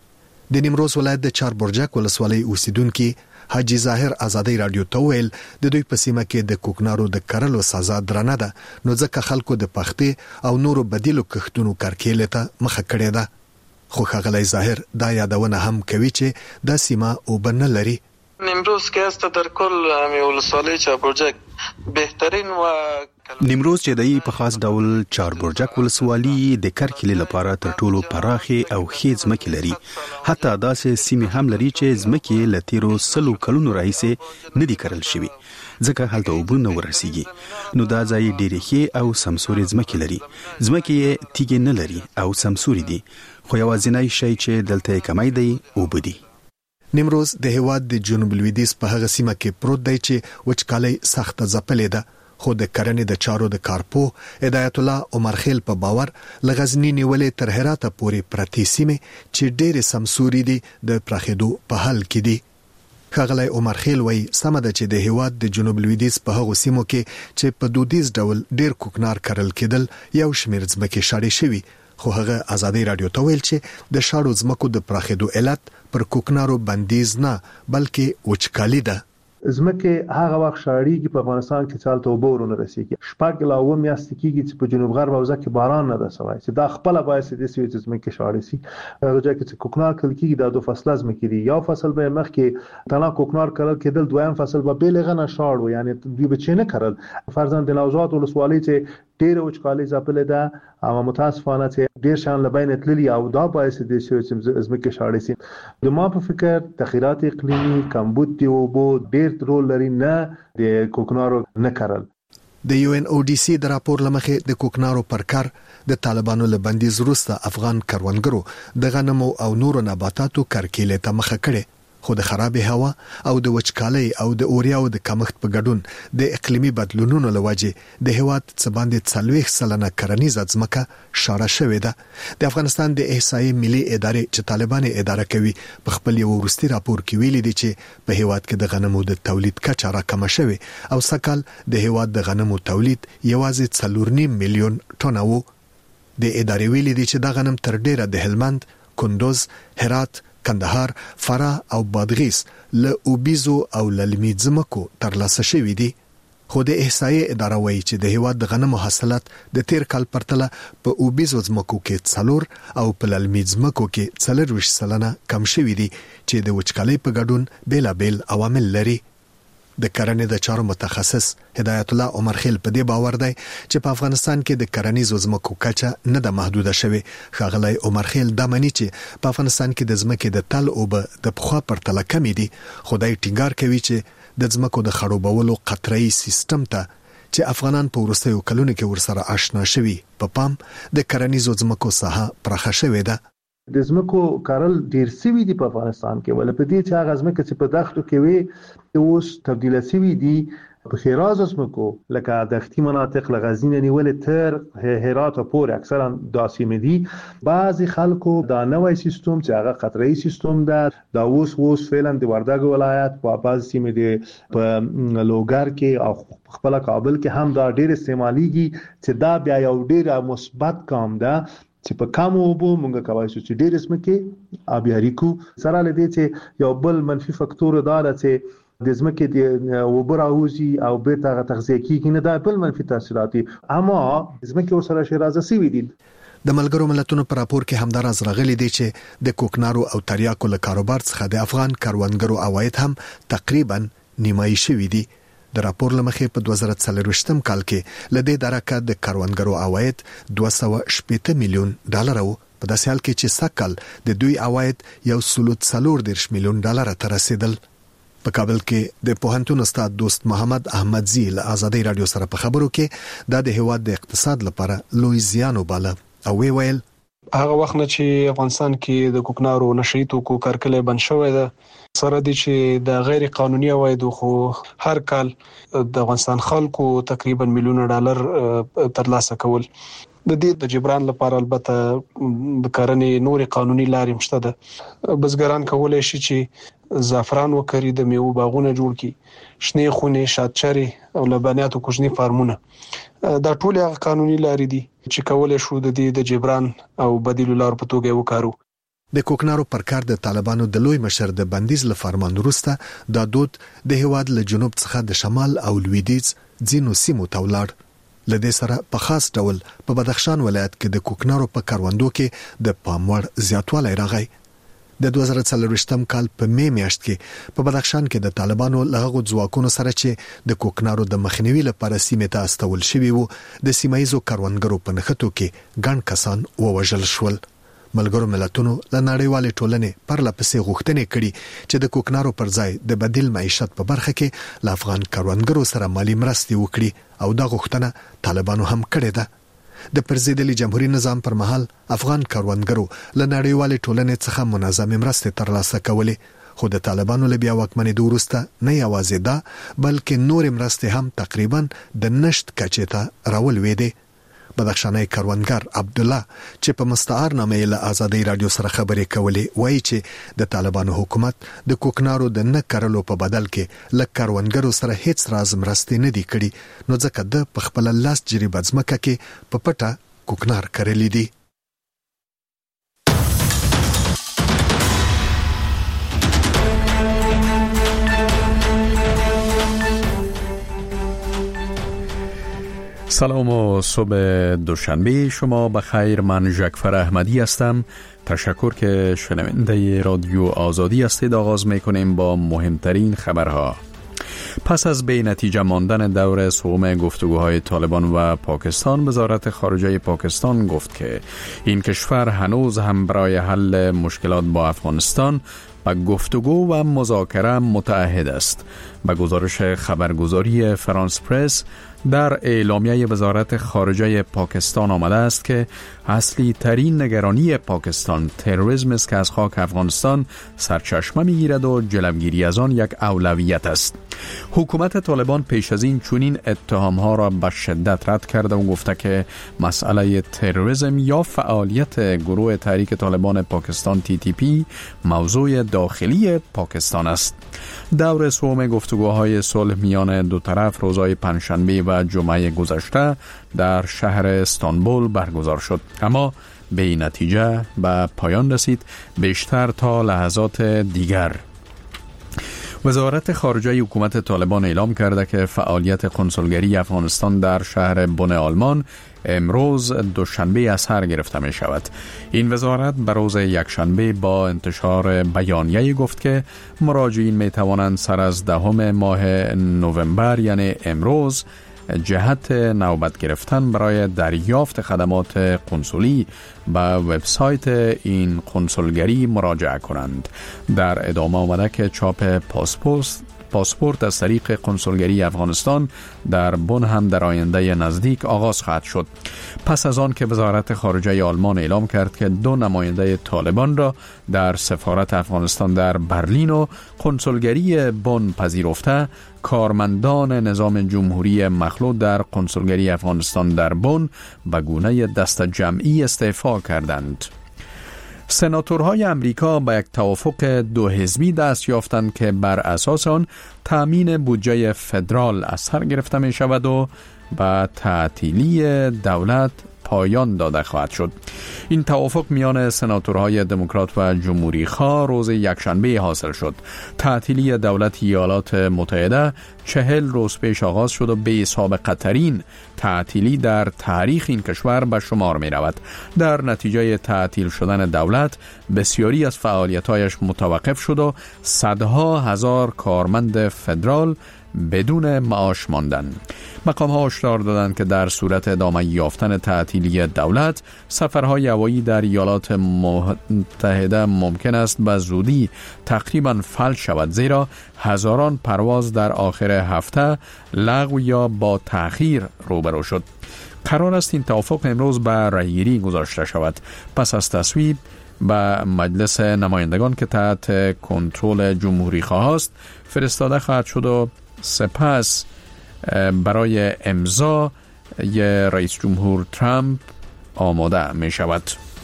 د نیمروز ولایت د چار برجک ولسوالۍ اوسیدونکو حاجی ظاهر ازادي رادیو ته ویل د دوی په سیمه کې د کوکنارو د کرلو سزا درنه ده، نو ځکه خلکو د پختې او نورو بدیلو کښتونو کرکېلې ته مخه کړې ده. خو ښاغلی ظاهر دا یادونه هم کوي چې دا سیمه اوبه نه لري. نیمروز که است در کل همین ولسوالی چاربرجک بهترین و نیمروز چې دای په خاص ډول چاربرجک ولسوالي د کرکلې لپاره تر ټولو پراخه او ښې ځمکې لري. حتی داسې سیمې هم لري چې ځمکې له تیرو سلو کلونو راهیسې نه دي کرل شوي ځکه هلته اوبه نه ورسیږي. نو دا ځای ډېرې ښې او سمسورې ځمکې لري. ځمکې یې تیږې نه لري او سمسورې دي، خو یوازینی شی چې دلته یې کمی دی اوبه دي. نیمروز د هیواد د جنوب لویدیځ په هغه سیمه کې پروت دی چې وچکالۍ سخته ځپلې ده، خو د کرنې د چارو د کارپو هدایت الله عمر خیل په باور لغزنی نیولې تر هراته پورې پرتی سیمه چې ډېر سمسوري دي د پراخېدو په حال کې دي. ښاغلی عمر خیل وایي سمه ده چې د هیواد د جنوب لویدیځ په هغو سیمو کې چې په دودیز ډول ډېر کوکنار کرل کېدل یو شمېر ځمکې شاړې شوي، خو هغه ازادي رادیو ته ویل چې د شاړو ځمکو د پراخېدو علت پر کوکنارو بندیز نه بلکې وچکالي ده. ځمکې هغه وخت شاړېږي په افغانستان کې چې هلته اوبه ورونه رسېږي. شپږ لا اووه میاشتې کېږي چې په جنوب غرب حوزه کې باران نه ده سوی چې دا خپله باعث داسې وي چې ځمکې شاړې شي. هغه ځای کې چې کوکنار کرل کېږي دا دوه فصله ځمکې دي. یو فصل به یې مخکې تنها کوکنار کرل کېدل، دویم فصل به بې له هغه نه شاړ و، یعنې دوی به چې نه کرل. فرضاً د نوزاد ولسوالۍ چې ډېره وچکالۍ ځپلې ده او متاسفانه چې ډېر شیان له بینه تللي او دا باعث دي چې ځمکې شاړې شي. زما په فکر تغیرات اقلیمي، کمبود د اوبو ډېر رول لري، نه د کوکنارو نه کرل. د یو ان او ډي سي د راپور لمخې د کوکنارو پر کار د طالبانو له بندیز وروسته افغان کروندګرو د غنمو او نورو نباتاتو کرکیلې ته مخه کړې، خو د خرابې هوا او د وچکالۍ او د اوریاو د کمښت په ګډون د اقلیمي بدلونونو له وجې د هیواد څه باندې څلوېښت سلنه کرنیزه ځمکه شاړه شوې ده. د افغانستان د احصایې ملي ادارې چې طالبان اداره کوي په خپل یو وروستي راپور کې ویلي دي چې په هیواد کې د غنمو د تولید کچه راکمه شوې او سږ کال د هیواد د غنمو تولید یوازې څلور نیم میلیون ټنه و. د ادارې ویلي دي چې دا غنم تر ډیره د هلمند، کندوز، هرات، کندهار، فراه او بادغیس له اوبیزو او للمي ځمکو ترلاسه شوي دي. خو د احصایې اداره وایي چې د هیواد د غنمو حاصلات د تیر کال پرتله په اوبیزو ځمکو کې څلور او په للمي ځمکو کې څلرویشت سلنه کم شوي دي چې د وچکالۍ په ګډون بیلابیل عوامل لري. د کرنې د چارو متخصص هدایت الله عمر خیل په دې باور دی چې په افغانستان کې د کرنیزو ځمکو کچه نه ده محدوده شوې. ښاغلی عمر خیل دا مني چې په افغانستان کې د ځمکې د تل اوبه د پخوا پرتله کمې دي، خو دی ټینګار کوي چې د ځمکو د خړوبولو قطره‌یي سیستم ته چې افغانان په وروستیو کلونو کې ورسره آشنا شوي په پام د کرنیزو ځمکو ساحه پراخه شوې ده. د ځمکو کارل ډیر سوي دي په افغانستان کې، ول په دې چې هغه ځمکه چې په دښتو کې وي اوس تبدیل سوي دي په خیراز ځمکو لکه دښتي مناطق لغزنی نیولې تر هرات پورې اکثرا داسې دي. بعضی خلکو دا نوې سیستم چې هغه قطره‌ای سیستم ده دا اوس اوس فعلا د وردګ ولایت په بعض سیمې دي په لوګر کې او خپل کابل کې هم دا ډیر استعماليږي چې دا بیا یو ډیر مثبت کام ده چې په کم اوبو مونږ کولی شو چې ډېر ځمکې آبیاري کړو. سره له دې چې یو بل منفي فکتور دا ده چې د ځمکې د اوبه راوځي او بیرته هغه تغذیه کېږي نه، دا بل منفي تاثیرات دي، اما ځمکې ورسره شیرازه سوي دي. د ملګرو ملتونو په راپور کې همداراز راغلي دي چې د کوکنارو او تریاکو له کاروبار څخه د افغان کروندګرو عواید هم تقریبا نیمایي شوي دي. د راپور لمخې په دوه زره څلرویشتم کال کې لدې درکه د کروندګرو عواید دوه سوه شپېته میلیون ډالر وو، په داسې حال کې چې سږ کال د دوی عواید یو سل څلور دېرش میلیون ډالر ته رسیدل. په کابل کې د پوهنتون استاد دوست محمد احمدزی له آزادۍ رادیو سره په خبرو کې دا د هیواد د اقتصاد لپاره لوی زیان وباله او وی ویل هغه وخت نه چې افغانستان کې د کوکنارو نشئی توکو کارکلې بند شوې ده، سره دي چې د غیر قانوني عوایدو خو هر کال د افغانستان خلکو تقریبا میلیون ډالر ترلاسه کول. د دې د جبران لپاره البته د کرنې نورې قانوني لارې مشته ده. بزګران کولای شي چې زعفران وکړي، د میوو باغونه جوړ کړي، شنې خونې، شاتچرې او لبنیاتو کوچني فارمونه. دا ټول هغه قانوني لارې دي چې کولای شو د دې د جبران او بدیلو لارو په توګه وکړو. د کوکنارو پر کار د طالبانو د لوی مشر د بندیز له فرمان وروسته دا دود د هیواد له جنوب څخه د شمال او لویدیځ ځینو سیمو ته ولاړ. لدې سره په خاص ډول په بدخشان ولایت کې د کوکنارو په کاروندو کې د پام وړ زیاتوالی راغی. د دوه زره څلرویشتم کال په می میاشت کې په بدخشان کې د طالبانو لغو ځواکونو سره چې د کوکنارو د مخنیوي لپاره سیمه ته استول شوی وو د سیمایزو کروندګرو په نخښتو کې ګڼ کسان ووژل شول. ملګرو ملتونو له نړیوالې ټولنې پر لپسې غوښتنې کړي چې د کوکنارو پر ځای د بدیل معیشت په برخه کې له افغان کروندګرو سره مالی مرستې وکړي او دا غوښتنه طالبانو هم کړې ده. د پرزیدلي جمهوریت نظام پر مهال افغان کروندګرو له نړیوالې ټولنې څخه منظمې مرستې ترلاسه کولې، خو د طالبانو له بیا واکمنېدو وروسته نه یوازې دا بلکې نورې مرستې هم تقریبا د نشت کچې ته راولوېدې. بدخشاني کروندګر عبد الله چې په مستعار نامه له آزادۍ رادیو سره خبرې کولې وایي چې د طالبانو حکومت د کوکنارو د نه کرلو په بدل کې له کروندګرو سره هیڅ راز مرستې نه دي کړي، نو ځکه د په خپل لاس جریبه ځمکه کې په پټه کوکنار کرلې دي. سلام و صبح دوشنبه شما بخیر. من جعفر احمدی هستم. تشکر که شنونده رادیو آزادی هستید. آغاز میکنیم با مهمترین خبرها. پس از به نتیجه ماندن دور سوم گفتگوهای طالبان و پاکستان، وزارت خارجه پاکستان گفت که این کشور هنوز هم برای حل مشکلات با افغانستان و گفتگو و مذاکره متعهد است. به گزارش خبرگزاری فرانس پرس در اعلامیه وزارت خارجه پاکستان آمده است که اصلی ترین نگرانی پاکستان تروریسم است که از خاک افغانستان سرچشمه میگیرد و جلوگیری از آن یک اولویت است. حکومت طالبان پیش از این چنین اتهامها را به شدت رد کرده و گفته که مسئله تروریسم یا فعالیت گروه تحریک طالبان پاکستان تی تی پی موضوع داخلی پاکستان است. دور سوم گفتگوهای صلح میان دو طرف روزهای پنجشنبه و جمعه گذشته در شهر استانبول برگزار شد، اما به نتیجه به پایان رسید. بیشتر تا لحظات دیگر وزارت خارجه حکومت طالبان اعلام کرده که فعالیت کنسولگری افغانستان در شهر بن آلمان امروز دوشنبه از سر گرفته می شود. این وزارت به روز یکشنبه با انتشار بیانیه گفت که مراجعین می توانند سر از دهم ماه نوامبر یعنی امروز جهت نوبت گرفتن برای دریافت خدمات قنسولی به وبسایت این قنسولگری مراجعه کنند. در ادامه آمده که چاپ پاسپورت پاسپورت از طریق قنسولگری افغانستان در بن هم در آینده نزدیک آغاز خواهد شد. پس از آن که وزارت خارجه آلمان اعلام کرد که دو نماینده طالبان را در سفارت افغانستان در برلین و قنسولگری بن پذیرفته، کارمندان نظام جمهوری مخلوط در قنسولگری افغانستان در بن به گونه دست جمعی استعفا کردند. سناتورهای امریکا به یک توافق دو حزبی دست یافتند که بر اساس آن تامین بودجه فدرال از سر گرفته می شود و به تعطیلی دولت پایان داده خواهد شد. این توافق میان سناتورهای دموکرات و جمهوری خواه روز یکشنبه حاصل شد. تعطیلی دولت ایالات متحده چهل روز پیش آغاز شد و به سابقه ترین تعطیلی در تاریخ این کشور به شمار می رود. در نتیجه تعطیل شدن دولت بسیاری از فعالیت‌هایش متوقف شد و صدها هزار کارمند فدرال بدون معاش ماندن. مقام ها هشدار دادند که در صورت ادامه یافتن تعطیلی دولت، سفرهای هوایی در ایالات متحده ممکن است به زودی تقریبا فلج شود، زیرا هزاران پرواز در آخر هفته لغو یا با تأخیر روبرو شد. قرار است این توافق امروز به رأیگیری گذاشته شود. پس از تصویب به مجلس نمایندگان که تحت کنترل جمهوری خواه است فرستاده خواهد شد و سپس برای امضا ی رئیس جمهور ترامپ آماده می شود.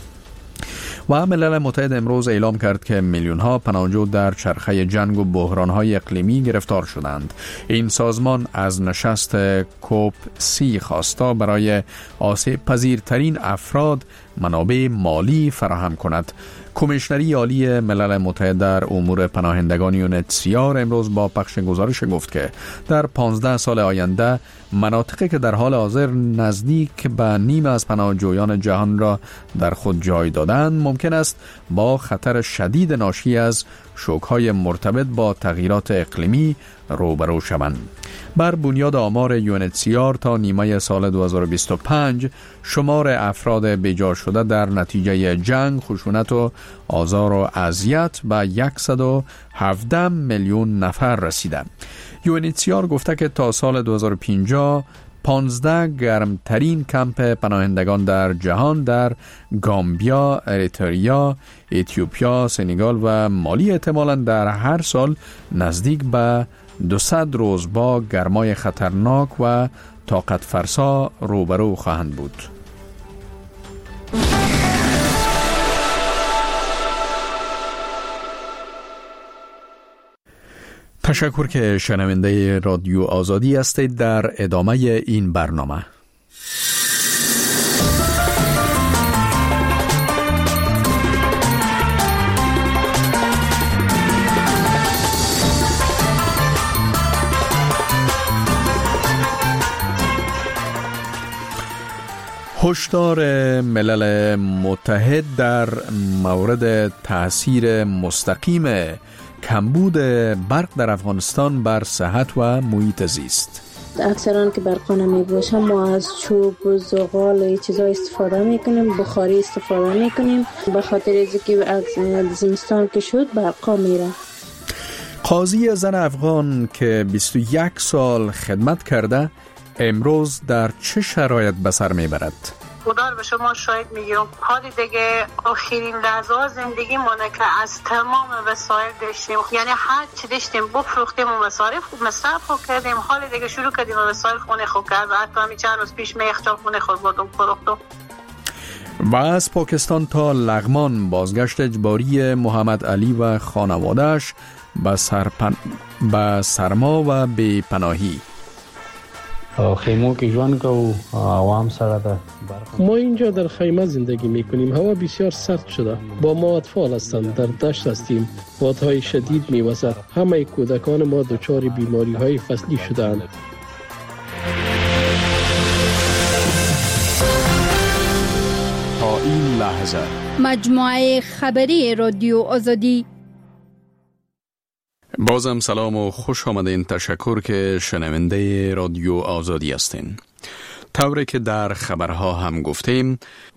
و ملل متحد امروز اعلام کرد که میلیون ها پناهجو در چرخه جنگ و بحران های اقلیمی گرفتار شدند. این سازمان از نشست کوپ سی خواستا برای آسیب پذیرترین افراد منابع مالی فراهم کند. کمیشنری عالی ملل متحد در امور پناهندگان یونتسیار امروز با پخش گزارش گفت که در پانزده سال آینده مناطقی که در حال حاضر نزدیک به نیم از پناهجویان جهان را در خود جای دادند ممکن است با خطر شدید ناشی از شوک‌های مرتبط با تغییرات اقلیمی روبرو شوند. بر بنیاد آمار یونتسیار تا نیمه سال دو هزار و بیست و پنج شمار افراد بیجا شده در نتیجه جنگ، خشونت و آزار و اذیت به صد و هفده میلیون نفر رسیده. یونتسیار گفته که تا سال دو هزار و پنجاه پانزده گرمترین کمپ پناهندگان در جهان در گامبیا، اریتریا، اتیوپیا، سنگال و مالی احتمالاً در هر سال نزدیک به دویست روز با گرمای خطرناک و طاقت فرسا روبرو خواهند بود. تشکر که شنونده رادیو آزادی هستید. در ادامه این برنامه هشدار ملل متحد در مورد تأثیر مستقیم کمبود برق در افغانستان بر صحت و محیط زیست. اکثرا که برق نمی باشه ما از چوب و زغال چیزا استفاده میکنیم، بخاری استفاده میکنیم، به خاطر اینکه زمستان که شد برق میره. قاضی زن افغان که بیست و یک سال خدمت کرده امروز در چه شرایط به سر میبرد؟ خدا به شما شاید میگیرم حالی دیگه آخرین لحظه زندگی مونه که از تمام وسایل داشتیم، یعنی هر چی داشتیم بفروختیم و مصارف مصرف خود کردیم. حالی دیگه شروع کردیم و وسایل خونه خود کرد و حتی همی چند روز پیش میخچال خونه خود بودم فروختم. و از پاکستان تا لغمان بازگشت اجباری محمد علی و خانوادهش به سرپن... به سرما و بی‌پناهی. خیمو که جوان کو عوام سره ده. ما اینجا در خیمه زندگی میکنیم. هوا بسیار سرد شده. با ما اطفال هستند، در دشت هستیم. بادهای شدید میوزد. همه کودکان ما دچار بیماری های فصلی شدند. تا این لحظه مجموعه خبری رادیو آزادی. بازم سلام و خوش آمدین. تشکر که شنونده رادیو آزادی هستین. طوری که در خبرها هم گفتیم،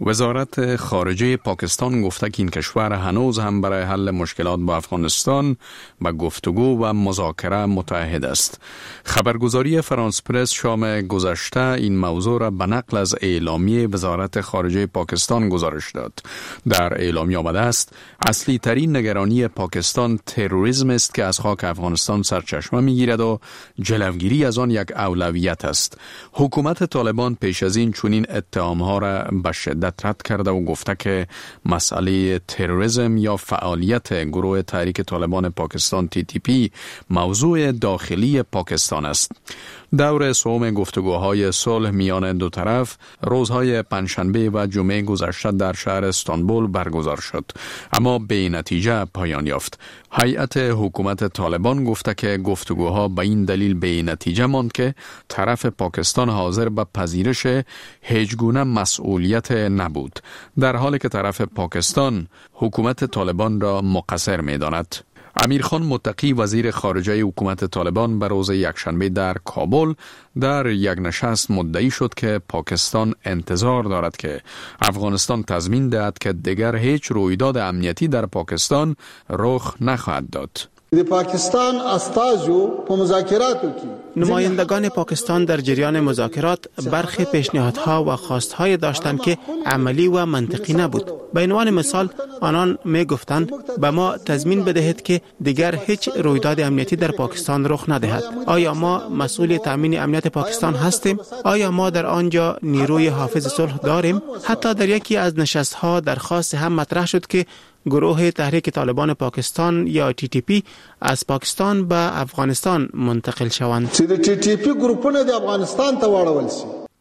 وزارت خارجه پاکستان گفته که این کشور هنوز هم برای حل مشکلات با افغانستان به گفتگو و مذاکره متعهد است. خبرگزاری فرانس پرس شام گذشته این موضوع را به نقل از اعلامیه وزارت خارجه پاکستان گزارش داد. در اعلامیه آمده است اصلی ترین نگرانی پاکستان تروریسم است که از خاک افغانستان سرچشمه میگیرد و جلوگیری از آن یک اولویت است. حکومت طالبان پیش از این چنین اتهام‌ها را به شدت رد کرده و گفته که مسئله تروریسم یا فعالیت گروه تحریک طالبان پاکستان تی تی پی موضوع داخلی پاکستان است. دور سوم گفتگوهای صلح میان دو طرف روزهای پنجشنبه و جمعه گذشته در شهر استانبول برگزار شد، اما به نتیجه پایان یافت. هیئت حکومت طالبان گفته که گفتگوها به این دلیل به نتیجه ماند که طرف پاکستان حاضر به پذیرش هیچ گونه مسئولیت نبود، در حالی که طرف پاکستان حکومت طالبان را مقصر می‌داند. امیرخان متقی وزیر خارجه حکومت طالبان به روز یکشنبه در کابل در یک نشست مدعی شد که پاکستان انتظار دارد که افغانستان تضمین دهد که دیگر هیچ رویداد امنیتی در پاکستان رخ نخواهد داد. پاکستان استازو په مذاکراتو کې نمایندگان پاکستان در جریان مذاکرات برخی پیشنهادها و خواستهای داشتند که عملی و منطقی نبود. به عنوان مثال آنان می گفتند به ما تضمین بدهید که دیگر هیچ رویداد امنیتی در پاکستان رخ ندهد. آیا ما مسئول تامین امنیت پاکستان هستیم؟ آیا ما در آنجا نیروی حافظ صلح داریم؟ حتی در یکی از نشست‌ها درخواست هم مطرح شد که گروه تحریک طالبان پاکستان یا تی تی پی از پاکستان به افغانستان منتقل شوند. چې د تی تی پی ګروپونه د افغانستان ته واړول شي.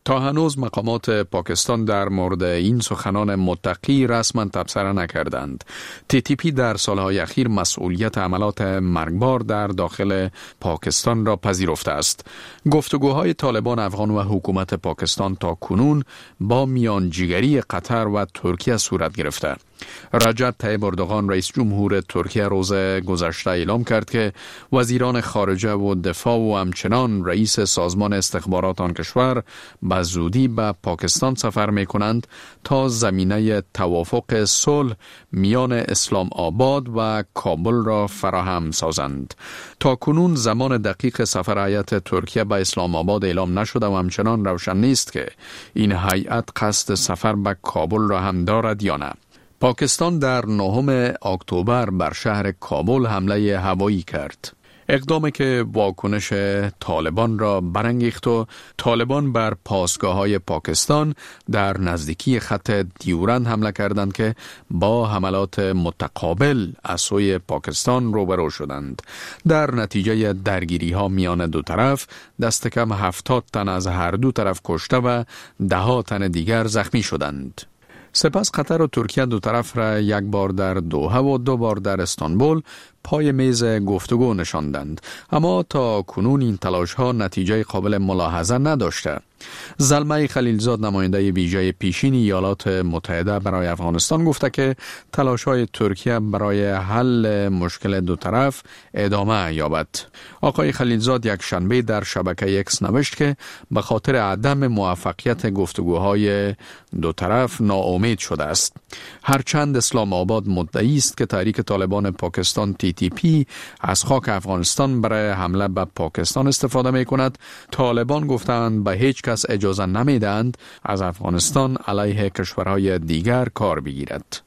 تا هنوز مقامات پاکستان در مورد این سخنان متقی رسما تبصره نکردند. تی تی پی در سالهای اخیر مسئولیت عملات مرگبار در داخل پاکستان را پذیرفته است. گفتگوهای طالبان افغان و حکومت پاکستان تا کنون با میانجیگری قطر و ترکیه صورت گرفته. رجب طیب اردوغان رئیس جمهور ترکیه روز گذشته اعلام کرد که وزیران خارجه و دفاع و همچنان رئیس سازمان استخبارات آن کشور به زودی به پاکستان سفر می کنند تا زمینه توافق صلح میان اسلام آباد و کابل را فراهم سازند. تا کنون زمان دقیق سفر هیئت ترکیه به اسلام آباد اعلام نشده و همچنان روشن نیست که این هیئت قصد سفر به کابل را هم دارد یا نه. پاکستان در نهم اکتبر بر شهر کابل حمله هوایی کرد. اقدامی که واکنش طالبان را برانگیخت و طالبان بر پاسگاه‌های پاکستان در نزدیکی خط دیورند حمله کردند که با حملات متقابل از سوی پاکستان روبرو شدند. در نتیجه درگیری‌ها میان دو طرف دست کم هفتاد تن از هر دو طرف کشته و ده ها تن دیگر زخمی شدند. سپس قطر و ترکیه دو طرف را یک بار در دوحه و دو بار در استانبول پای میز گفتگو نشاندند، اما تا کنون این تلاش ها نتیجه قابل ملاحظه نداشته. زلمه خلیلزاد نماینده ویژه پیشین ایالات متحده برای افغانستان گفته که تلاش های ترکیه برای حل مشکل دو طرف ادامه یابد. آقای خلیلزاد یک شنبه در شبکه اکس نوشت که به خاطر عدم موفقیت گفتگوهای دو طرف ناامید شده است. هرچند اسلام آباد مدعی است که تحریک طالبان پاکستان تی تی پی از خاک افغانستان برای حمله به پاکستان استفاده می کند، طالبان گفتند به هیچ کس اجازه نمیدهند از افغانستان علیه کشورهای دیگر کار بگیرد.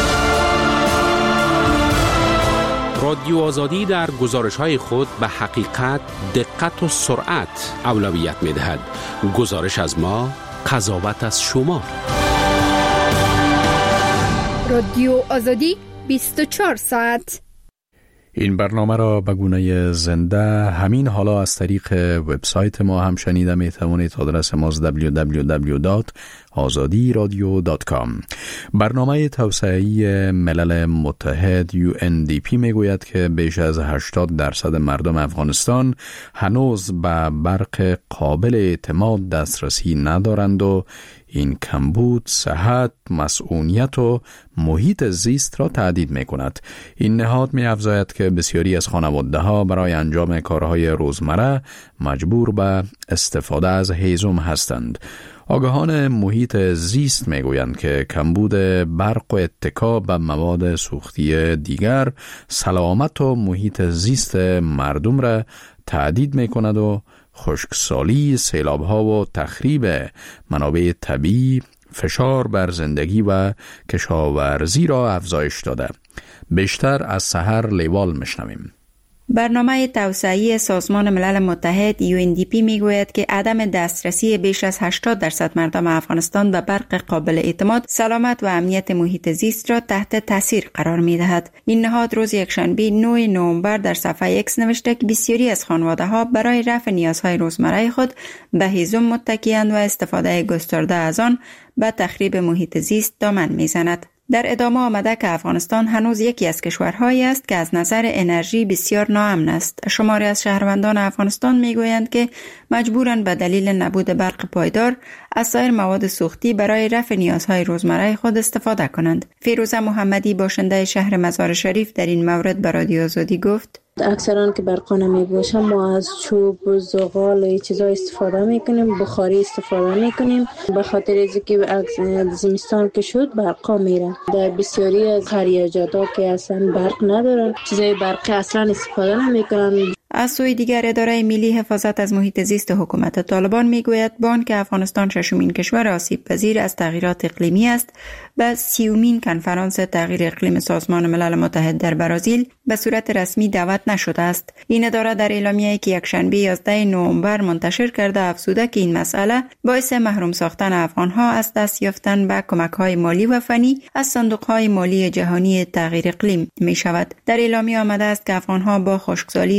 رادیو آزادی در گزارش‌های خود به حقیقت، دقت و سرعت اولویت می‌دهد. گزارش از ما، قضاوت از شما. رادیو آزادی بیست و چهار ساعت. این برنامه را به گونه زنده همین حالا از طریق وبسایت ما هم شنیده می توانید. آدرس ما دبلیو دبلیو دبلیو دات آزادی رادیو دات کام. برنامه توسعه‌ای ملل متحد یو ان دی پی می گوید که بیش از هشتاد درصد مردم افغانستان هنوز به برق قابل اعتماد دسترسی ندارند و این کمبود صحت، مسئولیت و محیط زیست را تهدید می کند. این نهاد می افزاید که بسیاری از خانواده ها برای انجام کارهای روزمره مجبور به استفاده از هیزم هستند. آگاهان محیط زیست می گویند که کمبود برق و اتکا به مواد سوختی دیگر سلامت و محیط زیست مردم را تهدید می کند و خشکسالی، سیلاب‌ها و تخریب منابع طبیعی فشار بر زندگی و کشاورزی را افزایش داده. بیشتر از سحر لیوال میشنویم. برنامه توسعه‌ای سازمان ملل متحد یو ان دی پی میگوید که عدم دسترسی بیش از هشتاد درصد مردم افغانستان به برق قابل اعتماد، سلامت و امنیت محیط زیست را تحت تاثیر قرار میدهد. این نهاد روز یکشنبه نه نوامبر در صفحه اکس نوشته که بسیاری از خانواده‌ها برای رفع نیازهای روزمره خود به هیزم متکی‌اند و استفاده گسترده از آن به تخریب محیط زیست دامن میزند. در ادامه آمده که افغانستان هنوز یکی از کشورهایی است که از نظر انرژی بسیار ناامن است. شماری از شهروندان افغانستان میگویند که مجبورند به دلیل نبود برق پایدار از سایر مواد سوختی برای رفع نیازهای روزمره خود استفاده کنند. فیروزه محمدی باشنده شهر مزار شریف در این مورد به رادیو آزادی گفت: اکثرا که برقانه می باشه ما از چوب و زغال و چیزا استفاده میکنیم، بخاری استفاده میکنیم. به خاطر از که زمستان که شد برقا میره. در بسیاری از خریجاتا که اصلا برق ندارن، چیزای برقی اصلا استفاده نمیکنن. از سوی دیگر اداره ملی حفاظت از محیط زیست حکومت طالبان میگوید بانک افغانستان ششمین کشور آسیب پذیر از تغییرات اقلیمی است و سیومین کنفرانس تغییر اقلیم سازمان ملل متحد در برزیل به صورت رسمی دعوت نشده است. این اداره در اعلامیه‌ای که یکشنبه یازده نوامبر منتشر کرده افزوده که این مسئله باعث محروم ساختن افغان‌ها از دست یافتن به کمک‌های مالی و فنی از صندوق‌های مالی جهانی تغییر اقلیم می‌شود. در اعلامیه آمده است که افغان‌ها با خشکسالی، سیلاب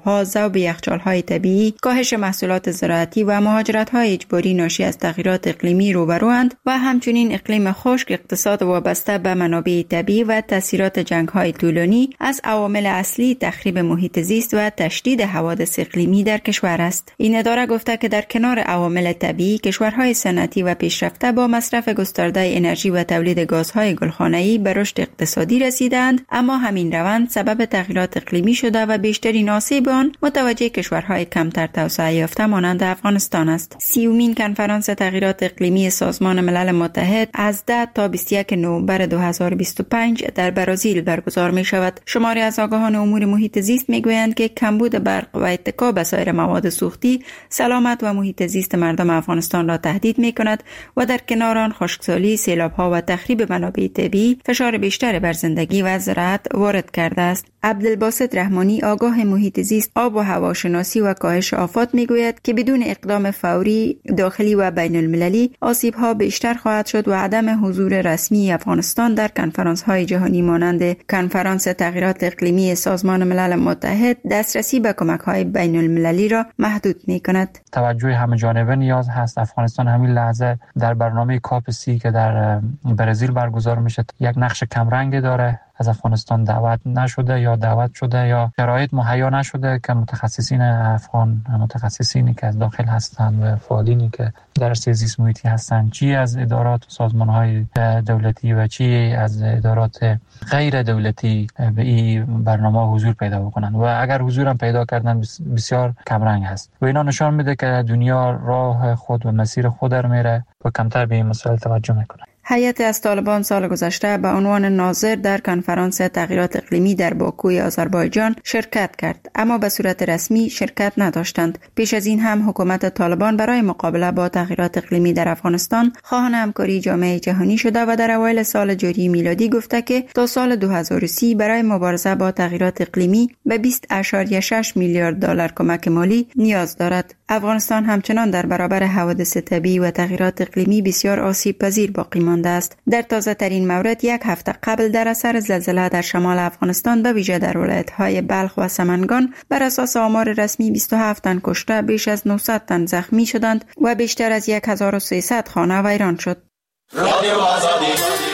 سیلاب‌ها، ذوب یخچال‌های طبیعی، کاهش محصولات زراعتی و مهاجرت‌های اجباری ناشی از تغییرات اقلیمی روبروند و همچنین اقلیم خشک، اقتصاد وابسته به منابع طبیعی و تاثیرات جنگ‌های طولانی از عوامل اصلی تخریب محیط زیست و تشدید حوادث اقلیمی در کشور است. این اداره گفته که در کنار عوامل طبیعی، کشورهای صنعتی و پیشرفته با مصرف گسترده انرژی و تولید گازهای گلخانه‌ای به رشد اقتصادی رسیدند، اما همین روند سبب تغییرات اقلیمی شده و بیشترین آسیب آن متوجه کشورهای کمتر توسعه یافته مانند افغانستان است. سیومین کنفرانس تغییرات اقلیمی سازمان ملل متحد از ده تا بیست و یک نوامبر دو هزار و بیست و پنج در برزیل برگزار می شود. شماری از آگاهان امور محیط زیست می گویند که کمبود برق و اتکا به سایر مواد سوختی سلامت و محیط زیست مردم افغانستان را تهدید می کند و در کنار آن خشکسالی، سیلاب‌ها و تخریب منابع طبیعی فشار بیشتر بر زندگی و زراعت وارد کرده است. عبدالباسط رحمانی، آگاه محیط زیست، آب و هواشناسی و کاهش آفات میگوید که بدون اقدام فوری داخلی و بین المللی آسیب‌ها بیشتر خواهد شد و عدم حضور رسمی افغانستان در کنفرانس‌های جهانی مانند کنفرانس تغییرات اقلیمی سازمان ملل متحد دسترسی به کمک‌های بین المللی را محدود می‌کند. توجه همه جانبه نیاز هست. افغانستان همین لحظه در برنامه کاپ سی که در برزیل برگزار میشه یک نقش کمرنگ داره. از افغانستان دعوت نشده یا دعوت شده یا شرایط مهیا نشده که متخصصین افغان، متخصصینی که از داخل هستند و فعالینی که در عرصه زیست محیطی هستند، چی از ادارات و سازمان‌های دولتی و چی از ادارات غیر دولتی به این برنامه حضور پیدا بکنند و اگر حضور هم پیدا کردن بسیار کمرنگ هست و اینا نشان میده که دنیا راه خود و مسیر خود را میره و کمتر به این مسائل توجه میکنه. هیئت از طالبان سال گذشته به عنوان ناظر در کنفرانس تغییرات اقلیمی در باکوی آذربایجان شرکت کرد، اما به صورت رسمی شرکت نداشتند. پیش از این هم حکومت طالبان برای مقابله با تغییرات اقلیمی در افغانستان خواهان همکاری جامعه جهانی شده و در اوایل سال جاری میلادی گفته که تا سال دو هزار و سی برای مبارزه با تغییرات اقلیمی به بیست ممیز شش میلیارد دلار کمک مالی نیاز دارد. افغانستان همچنان در برابر حوادث طبیعی و تغییرات اقلیمی بسیار آسیب پذیر باقی مانده است. در تازه ترین مورد یک هفته قبل در اثر زلزله در شمال افغانستان به ویژه در ولایت‌های بلخ و سمنگان بر اساس آمار رسمی بیست و هفت تن کشته، بیش از نهصد تن زخمی شدند و بیشتر از هزار و سیصد خانه ویران شد. رادیو آزادی.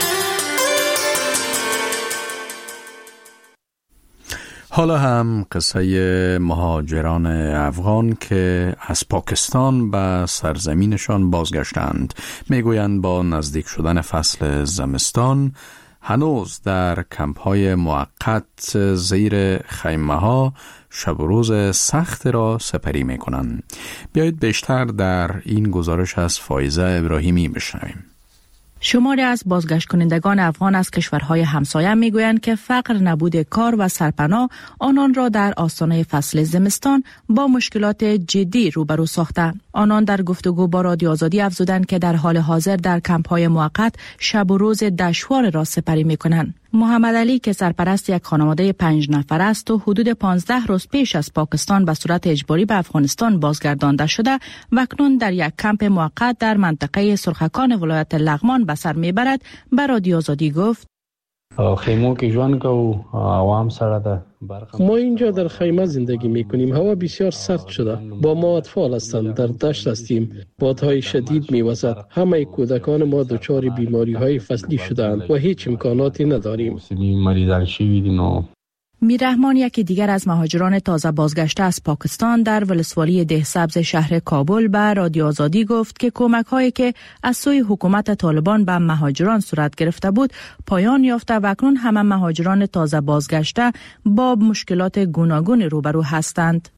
حالا هم قصه مهاجران افغان که از پاکستان به سرزمینشان بازگشتند. میگویند با نزدیک شدن فصل زمستان هنوز در کمپ‌های موقت زیر خیمه‌ها شب و روز سخت را سپری می‌کنند. بیایید بیشتر در این گزارش از فایزه ابراهیمی بشنویم. شماری از بازگشت کنندگان افغان از کشورهای همسایه میگویند که فقر، نبود کار و سرپناه آنان را در آستانه فصل زمستان با مشکلات جدی روبرو ساخته. آنان در گفتگو با رادیو آزادی افزودند که در حال حاضر در کمپ‌های موقت شب و روز دشوار را سپری می‌کنند. محمد علی که سرپرست یک خانواده پنج نفر است و حدود پانزده روز پیش از پاکستان به صورت اجباری به افغانستان بازگردانده شده و اکنون در یک کمپ موقت در منطقه سرخکان ولایت لغمان به سر میبرد، به رادیو آزادی گفت: خیمو که ژوند کوو، عوام سره ده. ما اینجا در خیمه زندگی میکنیم. هوا بسیار سرد شده. با ما اطفال هستند. در دشت هستیم. بادهای شدید میوزد. همه کودکان ما دچار بیماری های فصلی شدند و هیچ امکاناتی نداریم. مریضان شویدیم نو. میررحمان، یکی دیگر از مهاجران تازه بازگشته از پاکستان، در ولسوالی دهسبز شهر کابل به رادیو آزادی گفت که کمک‌هایی که از سوی حکومت طالبان به مهاجران صورت گرفته بود پایان یافته و اکنون همه مهاجران تازه بازگشته با مشکلات گوناگون روبرو هستند.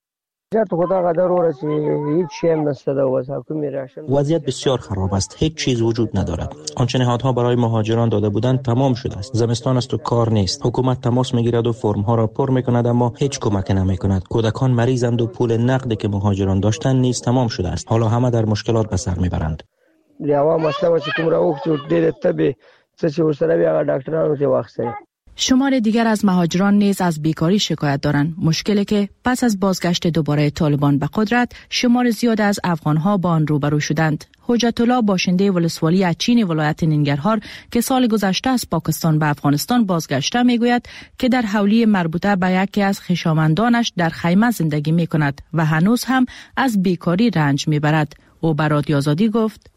وضعیت بسیار خراب است. هیچ چیز وجود ندارد. آنچه نهادها برای مهاجران داده بودند تمام شده است. زمستان است و کار نیست. حکومت تماس میگیرد و فرم ها را پر میکند اما هیچ کمک نمیکند. کودکان مریضند و پول نقدی که مهاجران داشتند نیز تمام شده است. حالا همه در مشکلات به سر میبرند. شمار دیگر از مهاجران نیز از بیکاری شکایت دارند، مشکلی که پس از بازگشت دوباره طالبان به قدرت شمار زیاد از افغانها با آن روبرو شدند. حجت الله باشنده ولسوالی اچین ولایت ننگرهار که سال گذشته از پاکستان به افغانستان بازگشته میگوید که در حولی مربوطه به یکی از خویشاوندانش در خیمه زندگی میکند و هنوز هم از بیکاری رنج میبرد. او به رادیو آزادی گفت: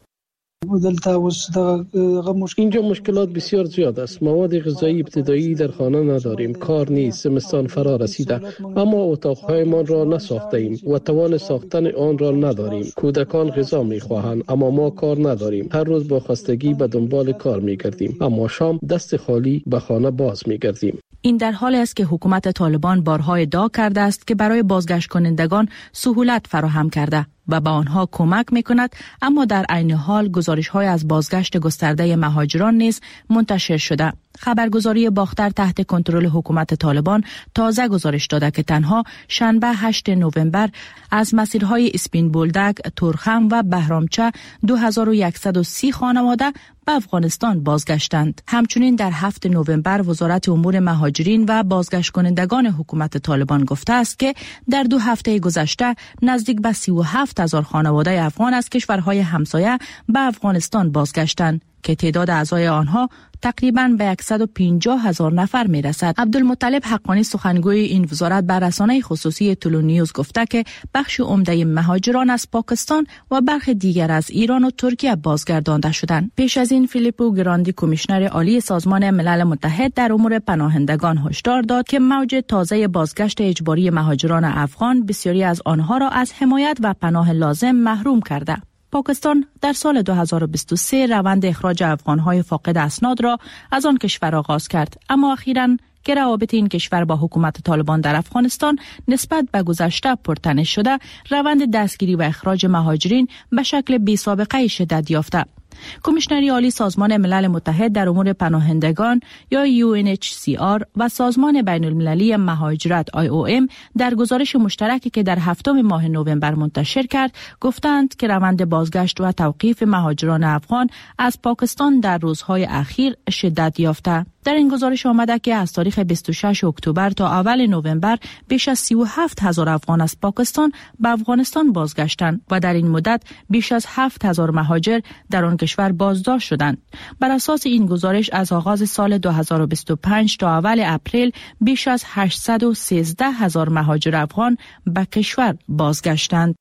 اینجا مشکلات بسیار زیاد است. مواد غذایی ابتدایی در خانه نداریم، کار نیست، زمستان فرا رسیده، اما اتاقهایمان را نساخته ایم و توان ساختن آن را نداریم. کودکان غذا میخواهند اما ما کار نداریم. هر روز با خستگی به دنبال کار میگردیم، اما شام دست خالی به خانه باز میگردیم. این در حالی است که حکومت طالبان بارها ادعا کرده است که برای بازگشت کنندگان سهولت فراهم کرده و به آنها کمک میکند، اما در عین حال گزارش‌های از بازگشت گسترده مهاجران نیز منتشر شده. خبرگزاری باختر تحت کنترل حکومت طالبان تازه گزارش داده که تنها شنبه هشتم نوامبر از مسیرهای اسپین بولدک، تورخم و بهرامچه دو هزار و صد و سی خانواده به افغانستان بازگشتند. همچنین در هفتم نوامبر وزارت امور مهاجرین و بازگشت کنندگان حکومت طالبان گفته است که در دو هفته گذشته نزدیک به سی و هفت هزار خانواده افغان از کشورهای همسایه به افغانستان بازگشتند که تعداد اعضای آنها تقریباً به صد و پنجاه هزار نفر می رسد. عبدالمطلب حقانی سخنگوی این وزارت بر رسانه خصوصی تلو نیوز گفته که بخش عمده مهاجران از پاکستان و برخی دیگر از ایران و ترکیه بازگردانده شدند. پیش از این فیلیپو گراندی کمیشنر عالی سازمان ملل متحد در امور پناهندگان هشدار داد که موج تازه بازگشت اجباری مهاجران افغان بسیاری از آنها را از حمایت و پناه لازم محروم کرده. پاکستان در سال دو هزار و بیست و سه روند اخراج افغان‌های فاقد اسناد را از آن کشور آغاز کرد، اما اخیراً که روابط این کشور با حکومت طالبان در افغانستان نسبت به گذشته پرتنش شده، روند دستگیری و اخراج مهاجرین به شکل بی‌سابقه شدت یافته. کمیشنری عالی سازمان ملل متحد در امور پناهندگان یا یو ان اچ سی آر و سازمان بین المللی مهاجرت آی او ام در گزارش مشترکی که در هفتم ماه نوامبر منتشر کرد گفتند که روند بازگشت و توقیف مهاجران افغان از پاکستان در روزهای اخیر شدت یافته. در این گزارش آمده که از تاریخ بیست و ششم اکتبر تا اول نوامبر بیش از سی و هفت هزار افغان از پاکستان به افغانستان بازگشتند و در این مدت بیش از هفت هزار مهاجر در آن کشور بازداشت شدند. بر اساس این گزارش از آغاز سال دو هزار و بیست و پنج تا اول اپریل بیش از هشتصد و سیزده هزار مهاجر افغان به کشور بازگشتند.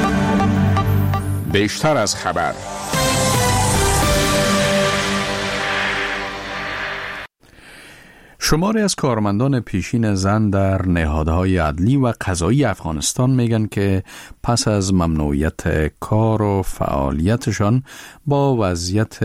بیشتر از خبر. شماری از کارمندان پیشین زن در نهادهای عدلی و قضایی افغانستان میگن که پس از ممنوعیت کار و فعالیتشان با وضعیت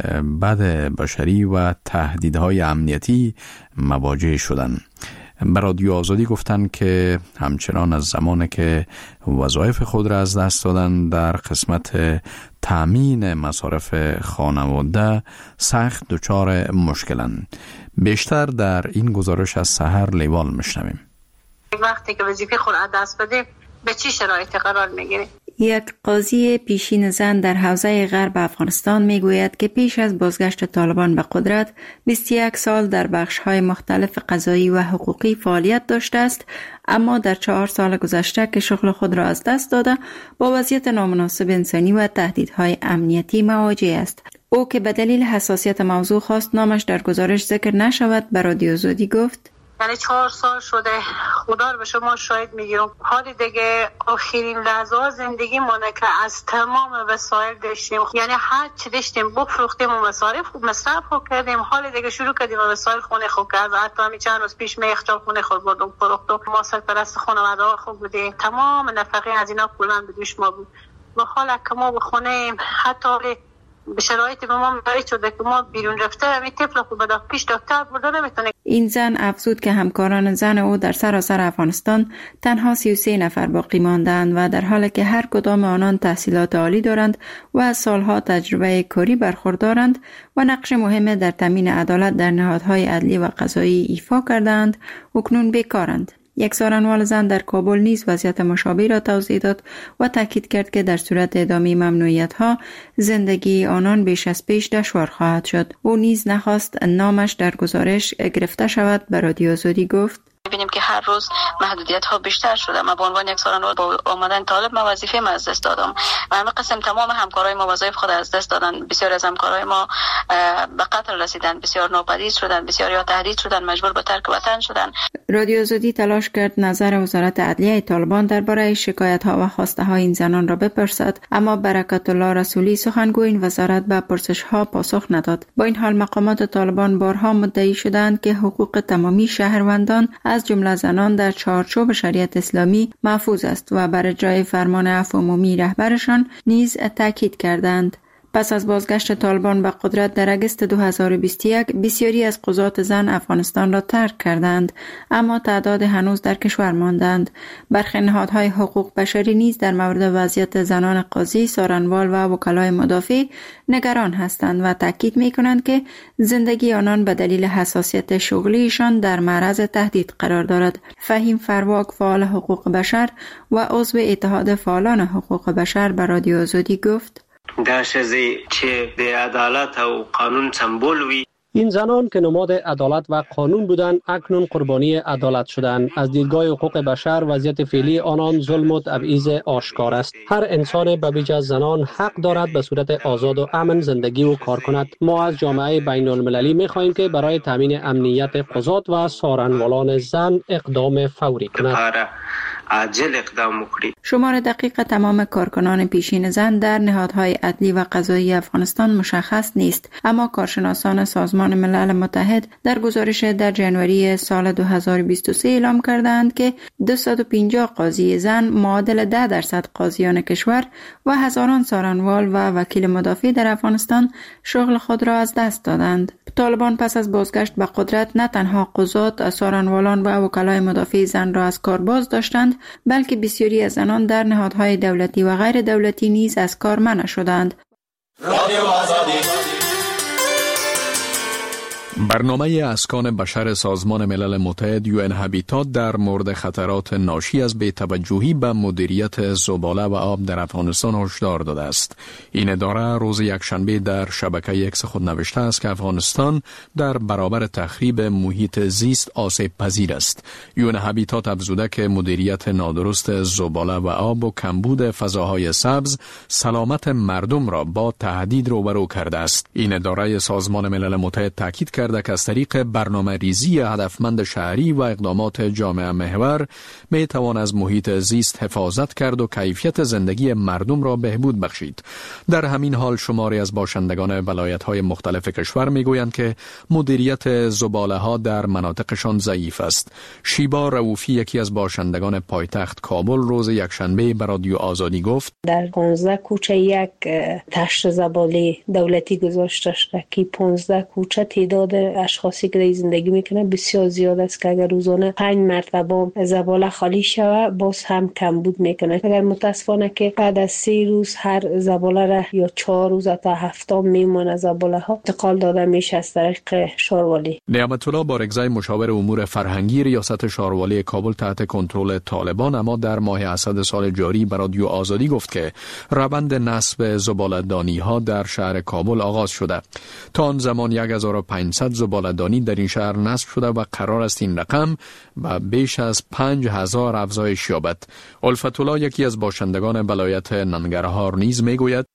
بد بشری و تهدیدهای امنیتی مواجه شدند. به رادیو آزادی گفتند که همچنان از زمانی که وظایف خود را از دست دادن در قسمت تامین مصارف خانواده سخت دچار مشکلند. بیشتر در این گزارش از سحر لیوال میشنویم. وقتی که وظیفه خود از دست بده به چه شرایطی قرار میگیره؟ یک قاضی پیشین زن در حوزه غرب افغانستان میگوید که پیش از بازگشت طالبان به قدرت بیست و یک سال در بخش‌های مختلف قضایی و حقوقی فعالیت داشته است، اما در چهار سال گذشته که شغل خود را از دست داده با وضعیت نامناسب انسانی و تهدیدهای امنیتی مواجه است. او که به دلیل حساسیت موضوع خواست نامش در گزارش ذکر نشود به رادیو آزادی گفت: یعنی چهار سال شده، خدا رو به شما شاهد میگیرم، حالی دیگه آخرین لحظه زندگی مانه که از تمام وسایل داشتیم، یعنی هر چی داشتیم بفروختیم و مصارف خوب مصرف خوب کردیم، حالی دیگه شروع کردیم و وسایل خونه خوب کرد. حتی همین چند روز پیش می یخچال خونه خود بردم فروختم، ما سرپرست خانواده ها خوب بودیم، تمام نفقه از اینا کلا به دوش ما بود. و حالا که ما بخونیم حتی به شرایط به ما مبارد شده که ما بیرون رفته همین طفل خوب بده پیش دکتر برده نمیتونه. این زن افزود که همکاران زن او در سراسر افغانستان تنها سی و سه نفر باقی ماندند و در حالی که هر کدام آنان تحصیلات عالی دارند و از سالها تجربه کاری برخوردارند و نقش مهم در تامین عدالت در نهادهای عدلی و قضایی ایفا کردند، اکنون بیکارند. یک سارنوال زن در کابل نیز وضعیت مشابه را توضیح داد و تاکید کرد که در صورت ادامه ممنوعیت‌ها زندگی آنان بیش از پیش دشوار خواهد شد. او نیز نخواست نامش در گزارش گرفته شود. به رادیو آزادی گفت: می‌بینیم که هر روز محدودیت ها بیشتر شده. ما به عنوان یک سارنوال با آمدن طالب ما وظیفه ما از دست دادم و همه قسم تمام همکارای ما وظایف خود از دست دادن. بسیار از همکارای ما به قتل رسیدن، بسیار ناپدید شدن، بسیار یا تهدید شدن، مجبور به ترک وطن شدن. رادیو آزادی تلاش کرد نظر وزارت عدلیه طالبان درباره شکایت ها و خواسته های این زنان را بپرسد، اما برکت الله رسولی سخنگوی این وزارت به پرسش ها پاسخ نداد. با این حال مقامات طالبان بارها مدعی شدند که حقوق تمامی شهروندان از جمله زنان در چارچوب شریعت اسلامی محفوظ است و بر اجرای فرمان عفو عمومی رهبرشان نیز تاکید کردند. پس از بازگشت طالبان به قدرت در اگست دو هزار و بیست و یک بسیاری از قضات زن افغانستان را ترک کردند، اما تعداد هنوز در کشور ماندند. برخی نهادهای حقوق بشری نیز در مورد وضعیت زنان قاضی، سارنوال و وکلای مدافع نگران هستند و تاکید می‌کنند که زندگی آنان به دلیل حساسیت شغلیشان در معرض تهدید قرار دارد. فهیم فرواک، فعال حقوق بشر و عضو اتحاد فعالان حقوق بشر به رادیو آزادی گفت: دا شزی چې د عدالت او قانون سمبول وي. این زنان که نماد عدالت و قانون بودند اکنون قربانی عدالت شدند. از دیدگاه حقوق بشر وضعیت فعلی آنان ظلم و تبعیض آشکار است. هر انسان به ویژه زنان حق دارد به صورت آزاد و امن زندگی و کار کند. ما از جامعه بین المللی می خواهیم که برای تامین امنیت قضات و سارنوالان زن اقدام فوری کند. عاجل اقدام وکړي. شمار دقیق تمام کارکنان پیشین زن در نهادهای عدلی و قضایی افغانستان مشخص نیست، اما کارشناسان سازمان ملل متحد در گزارش در ژانویه سال دو هزار و بیست و سه اعلام کردند که دویست و پنجاه قاضی زن معادل ده درصد قاضیان کشور و هزاران سارنوال و وکیل مدافع در افغانستان شغل خود را از دست دادند. طالبان پس از بازگشت به قدرت نه تنها قضات، سارنوالان و وکلای مدافع زن را از کار باز داشتند، بلکه بسیاری از آنان در نهادهای دولتی و غیر دولتی نیز از کار منع شدند. برنامه اسکان بشر سازمان ملل متحد یو ان هابیتات در مورد خطرات ناشی از بی‌توجهی به مدیریت زباله و آب در افغانستان هشدار داده است. این اداره روز یکشنبه در شبکه اکس خود نوشته است که افغانستان در برابر تخریب محیط زیست آسیب پذیر است. یو ان هابیتات افزوده که مدیریت نادرست زباله و آب و کمبود فضاهای سبز سلامت مردم را با تهدید روبرو کرده است. این اداره سازمان ملل متحد تاکید کرده که از طریق برنامه ریزی هدفمند شهری و اقدامات جامعه محور می توان از محیط زیست حفاظت کرد و کیفیت زندگی مردم را بهبود بخشید. در همین حال شماری از باشندگان ولایت‌های مختلف کشور می گویند که مدیریت زباله ها در مناطقشان ضعیف است. شیبا رؤوفی، یکی از باشندگان پایتخت کابل، روز یکشنبه به رادیو آزادی گفت: در پانزده کوچه یک تشت زباله دولتی گذاشته شده که پانزده کوچه تعداد اشخاصی که در زندگی میکنه بسیار زیاد است که اگر روزانه پنج مرتبه زباله خالی شوه باز هم کمبود میکنه. اگر متاسفانه که بعد از سه روز هر زباله را یا چهار روز تا هفته میمونه زباله ها انتقال داده میشه از طریق شاروالی. نعمت الله بارگزای، مشاور امور فرهنگی ریاست شاروالی کابل تحت کنترل طالبان، اما در ماه اسد سال جاری به رادیو آزادی گفت که روند نصب زباله دانی ها در شهر کابل آغاز شده. تا آن زمان یک هزار و پانصد زباله‌دانی در این شهر نصب شده و قرار است این رقم و بیش از پنج هزار افزایش یابد. الفت الله، یکی از باشندگان ولایت ننگرهار، نیز میگوید: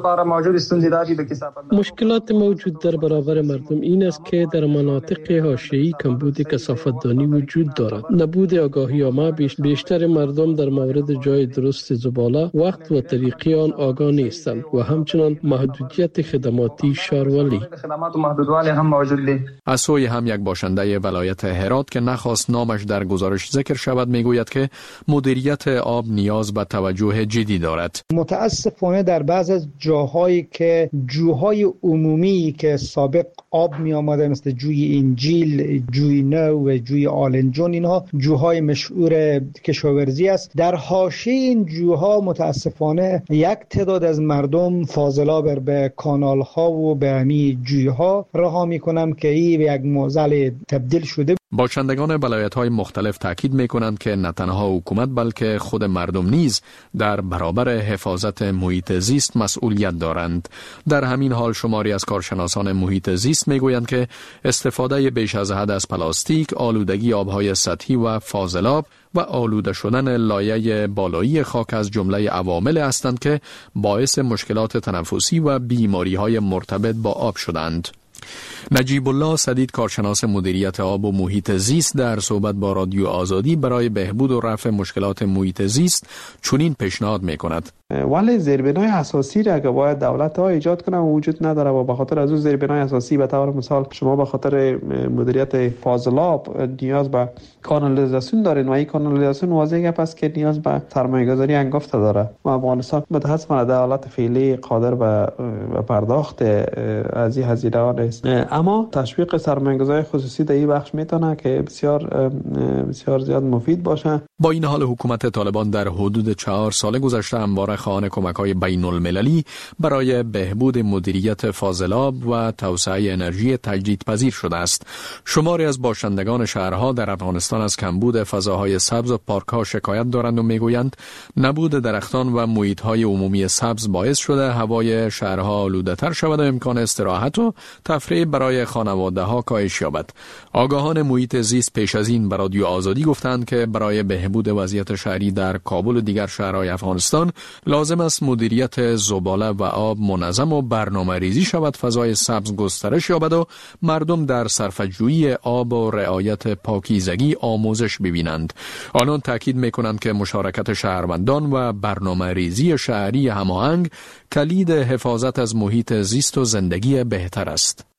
مشکلات موجود در برابر مردم این است که در مناطق حاشیه‌ای کمبود کثافت‌دانی وجود دارد. نبود آگاهی عامه، بیشتر مردم در مورد جای درست زباله، وقت و طریقه آن آگاه نیستند و همچنان محدودیت خدماتی شاروالی. از سوی هم یک باشنده ولایت هرات که نخواست نامش در گزارش ذکر شود میگوید که مدیریت آب نیاز به توجه جدی دارد. متاسفانه در بعض از جاهایی که جوهای عمومی که سابق آب می آمده مثل جوی انجیل، جوی نو و جوی آلنجون، اینها جوهای مشهور کشاورزی است. در حاشیه این جوها متاسفانه یک تعداد از مردم فاضلاب به کانال ها و به همین جوی ها رها می کنند که این به یک معضل تبدیل شده. باشندگان ولایت‌های مختلف تاکید می‌کنند که نه تنها حکومت بلکه خود مردم نیز در برابر حفاظت محیط زیست مسئولیت دارند. در همین حال شماری از کارشناسان محیط زیست می‌گویند که استفاده بیش از حد از پلاستیک، آلودگی آب‌های سطحی و فاضلاب و آلوده شدن لایه بالایی خاک از جمله عوامل هستند که باعث مشکلات تنفسی و بیماری‌های مرتبط با آب شدند. نجیب الله سدید، کارشناس مدیریت آب و محیط زیست، در صحبت با رادیو آزادی برای بهبود و رفع مشکلات محیط زیست چنین پیشنهاد می‌کند. ولی زیربنای اساسی را که باید دولت ها ایجاد کنه وجود نداره و به خاطر از اون زیربنای اساسی به طور مثال شما به خاطر مدیریت فاضلاب نیاز به کانالیزاسیون دارین و این کانالیزاسیون واضحه گپ است که نیاز به سرمایه‌گذاری هنگفته داره و افغانستان متأسفانه در حالت فعلی قادر به پرداخت از این هزینه ها نیست. اما تشویق سرمایه‌گذاری خصوصی در این بخش میتونه که بسیار بسیار زیاد مفید باشه. با این حال حکومت طالبان در حدود چهار سال گذشته همواره خواهان کمک‌های بین‌المللی برای بهبود مدیریت فاضلاب و توسعه انرژی تجدیدپذیر شده است. شماری از باشندگان شهرها در افغانستان از کمبود فضاهای سبز و پارک‌ها شکایت دارند و میگویند نبود درختان و محیط‌های عمومی سبز باعث شده هوای شهرها آلوده‌تر شود و امکان استراحت و تفریح برای خانواده‌ها کاهش یابد. آگاهان محیط زیست پیش از این به رادیو آزادی گفتند که برای بهبود وضعیت شهری در کابل و دیگر شهرهای افغانستان لازم است مدیریت زباله و آب منظم و برنامه ریزی شود، فضای سبز گسترش یابد و مردم در صرفه‌جویی آب و رعایت پاکیزگی آموزش ببینند. آنان تاکید می‌کنند که مشارکت شهروندان و برنامه ریزی شهری هماهنگ کلید حفاظت از محیط زیست و زندگی بهتر است.